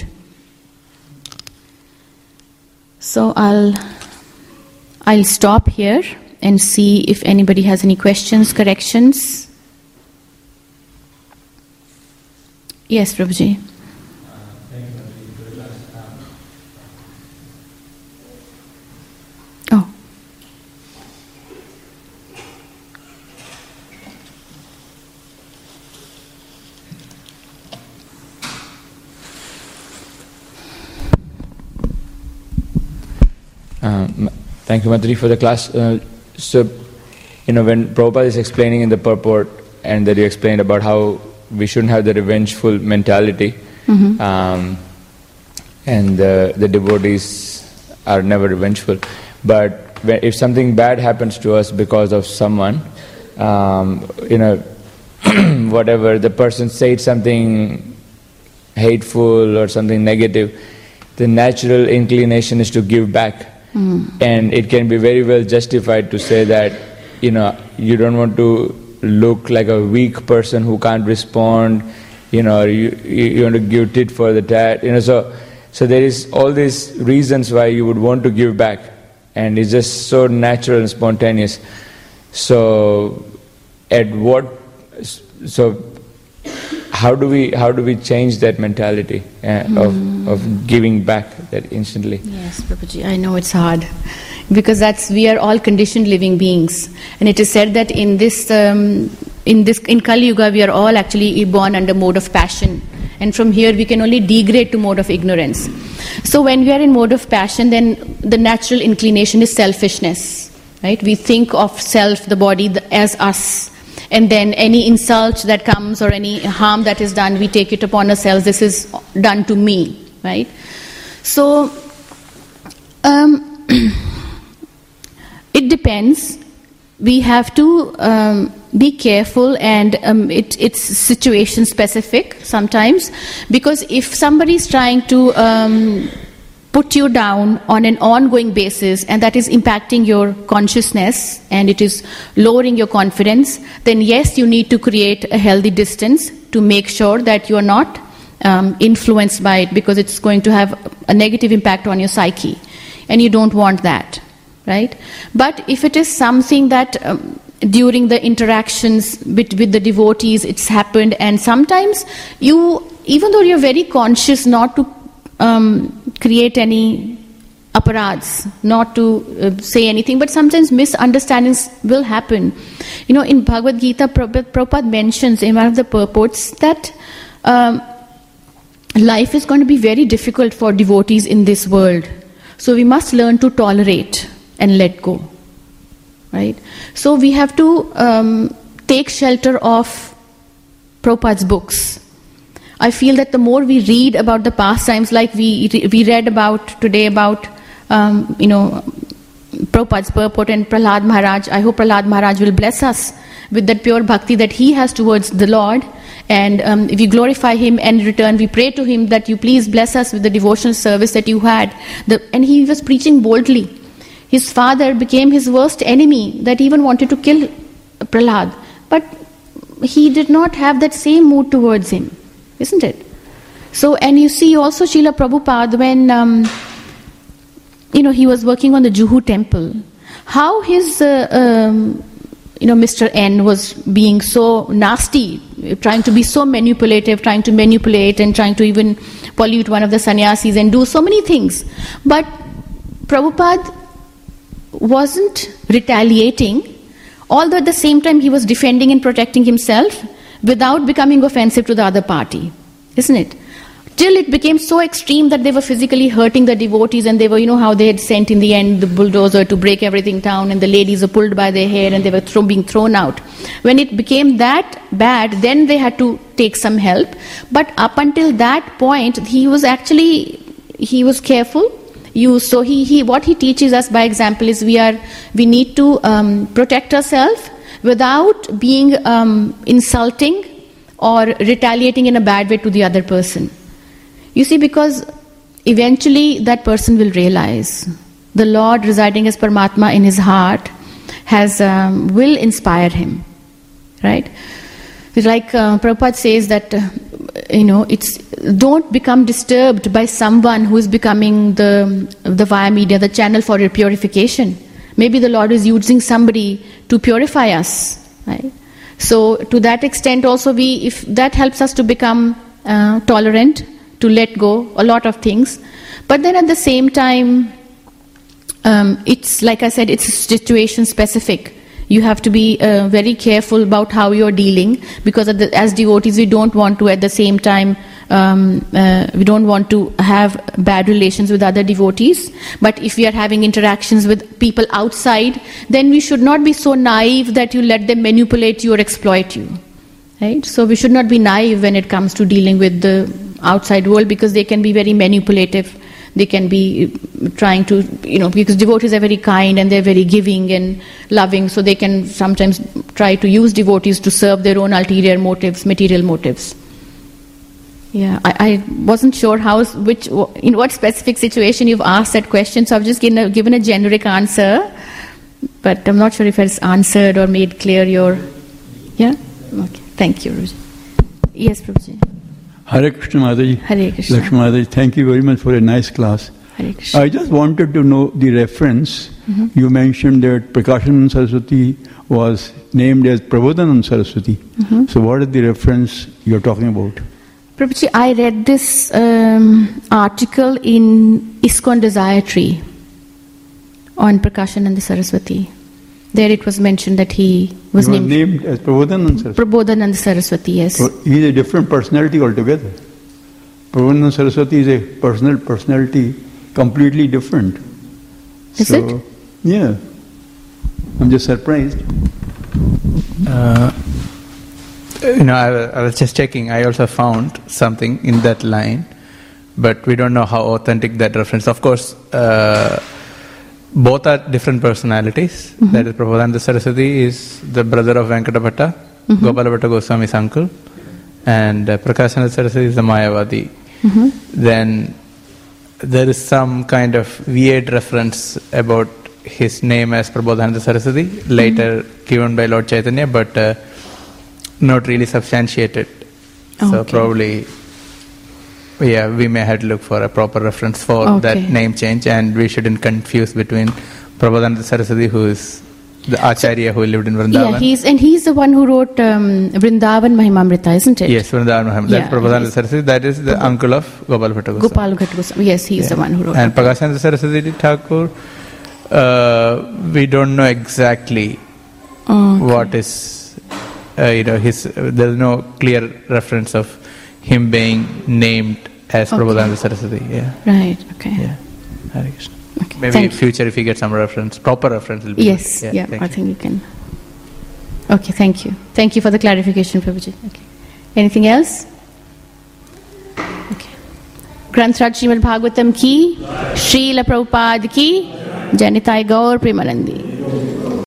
So I'll stop here and see if anybody has any questions, corrections. Yes, Prabhuji. Oh. Thank you, Matri, for the class. When Prabhupada is explaining in the purport, and that you explained about how we shouldn't have the revengeful mentality, and the devotees are never revengeful. But if something bad happens to us because of someone, whatever, the person said something hateful or something negative, the natural inclination is to give back. And it can be very well justified to say that, you don't want to look like a weak person who can't respond, you want to give tit for the tat, So there is all these reasons why you would want to give back, and it's just so natural and spontaneous. So how do we change that mentality of giving back that instantly? Yes, Prabhuji, I know it's hard, because we are all conditioned living beings, and it is said that in Kali Yuga we are all actually born under mode of passion, and from here we can only degrade to mode of ignorance. So when we are in mode of passion, then the natural inclination is selfishness, right? We think of self, the body, as us. And then any insult that comes or any harm that is done, we take it upon ourselves. This is done to me, right? So it depends. We have to be careful, and it's situation specific sometimes, because if somebody is trying to put you down on an ongoing basis, and that is impacting your consciousness and it is lowering your confidence, then yes, you need to create a healthy distance to make sure that you are not influenced by it, because it's going to have a negative impact on your psyche, and you don't want that, right? But if it is something that during the interactions with the devotees it's happened, and sometimes even though you're very conscious not to create any aparads, not to say anything, but sometimes misunderstandings will happen. In Bhagavad Gita, Prabhupada mentions in one of the purports that life is going to be very difficult for devotees in this world. So we must learn to tolerate and let go, right? So we have to take shelter of Prabhupada's books. I feel that the more we read about the past times, like we read about today about Prabhupada's purport and Prahlad Maharaj, I hope Prahlad Maharaj will bless us with that pure bhakti that he has towards the Lord, and if we glorify him, and in return we pray to him that you please bless us with the devotional service that you had. And he was preaching boldly. His father became his worst enemy, that even wanted to kill Prahlad, but he did not have that same mood towards him. Isn't it? So, and you see also Srila Prabhupada, when he was working on the Juhu temple, how his Mr. N was being so nasty, trying to be so manipulative, trying to manipulate and trying to even pollute one of the sannyasis and do so many things. But Prabhupada wasn't retaliating, although at the same time he was defending and protecting himself without becoming offensive to the other party, isn't it? Till it became so extreme that they were physically hurting the devotees, and they were, how they had sent in the end the bulldozer to break everything down, and the ladies were pulled by their hair and they were being thrown out. When it became that bad, then they had to take some help. But up until that point, he was careful. So what he teaches us by example is we need to protect ourselves without being insulting or retaliating in a bad way to the other person. You see, because eventually that person will realize the Lord residing as Paramatma in his heart will inspire him, right? It's like Prabhupada says that don't become disturbed by someone who is becoming the via media, the channel for your purification. Maybe the Lord is using somebody to purify us, right? So to that extent also if that helps us to become tolerant, to let go a lot of things. But then at the same time, it's like I said, it's situation specific. You have to be very careful about how you're dealing, because as devotees we don't want to at the same time we don't want to have bad relations with other devotees. But if we are having interactions with people outside, then we should not be so naive that you let them manipulate you or exploit you, right? So we should not be naive when it comes to dealing with the outside world, because they can be very manipulative. They can be trying to, because devotees are very kind and they're very giving and loving, so they can sometimes try to use devotees to serve their own ulterior motives, material motives. Yeah, I wasn't sure in what specific situation you've asked that question, so I've just given a generic answer, but I'm not sure if it's answered or made clear your... Yeah? Okay, thank you, Ruji. Yes, Prabhuji. Hare Krishna Mataji. Hare Krishna. Lakshmi Mataji, thank you very much for a nice class. Hare Krishna. I just wanted to know the reference. You mentioned that Prakashananda Saraswati was named as Prabodhananda Saraswati. So what is the reference you're talking about? Prabhuji, I read this article in ISKCON Desire Tree on Prakashananda Saraswati. There it was mentioned that he was named as Prabodhananda Saraswati. Prabodhananda Saraswati, yes. So he is a different personality altogether. Prabodhananda Saraswati is a personality completely different. Is it? Yeah. I'm just surprised. I was just checking. I also found something in that line, but we don't know how authentic that reference. Of course, both are different personalities. That is, Prabodhananda Saraswati is the brother of Venkata Gopala Bhatta Goswami's uncle, and Prakashananda Saraswati is the Mayavadi. Then there is some kind of weird reference about his name as Prabodhananda Saraswati, later given by Lord Chaitanya, but not really substantiated. So probably, we may have to look for a proper reference for that name change, and we shouldn't confuse between Prabodhananda Saraswati, who is the Acharya who lived in Vrindavan. Yeah, he's the one who wrote Vrindavan Mahimamrita, isn't it? Yes, Vrindavan Mahimamrita. That's Prabodhananda Saraswati. That is the uncle of Gopala Bhatta Goswami. Gopal Bhatta Goswami. Yes, he's the one who wrote. And Prakashananda Saraswati Thakur, we don't know exactly what is. There's no clear reference of him being named as Prabodhananda Saraswati. Yeah. Right. Okay. Yeah. Hare Krishna. Okay. Maybe in future, if you get some reference, proper reference, will be yes. good. Yeah. I think you can. Okay. Thank you. Thank you for the clarification, Prabhuji. Okay. Anything else? Okay. Granth Raj Srimad Bhagavatam ki, Srila Prabhupada ki, Janitai Gaur Premanandi.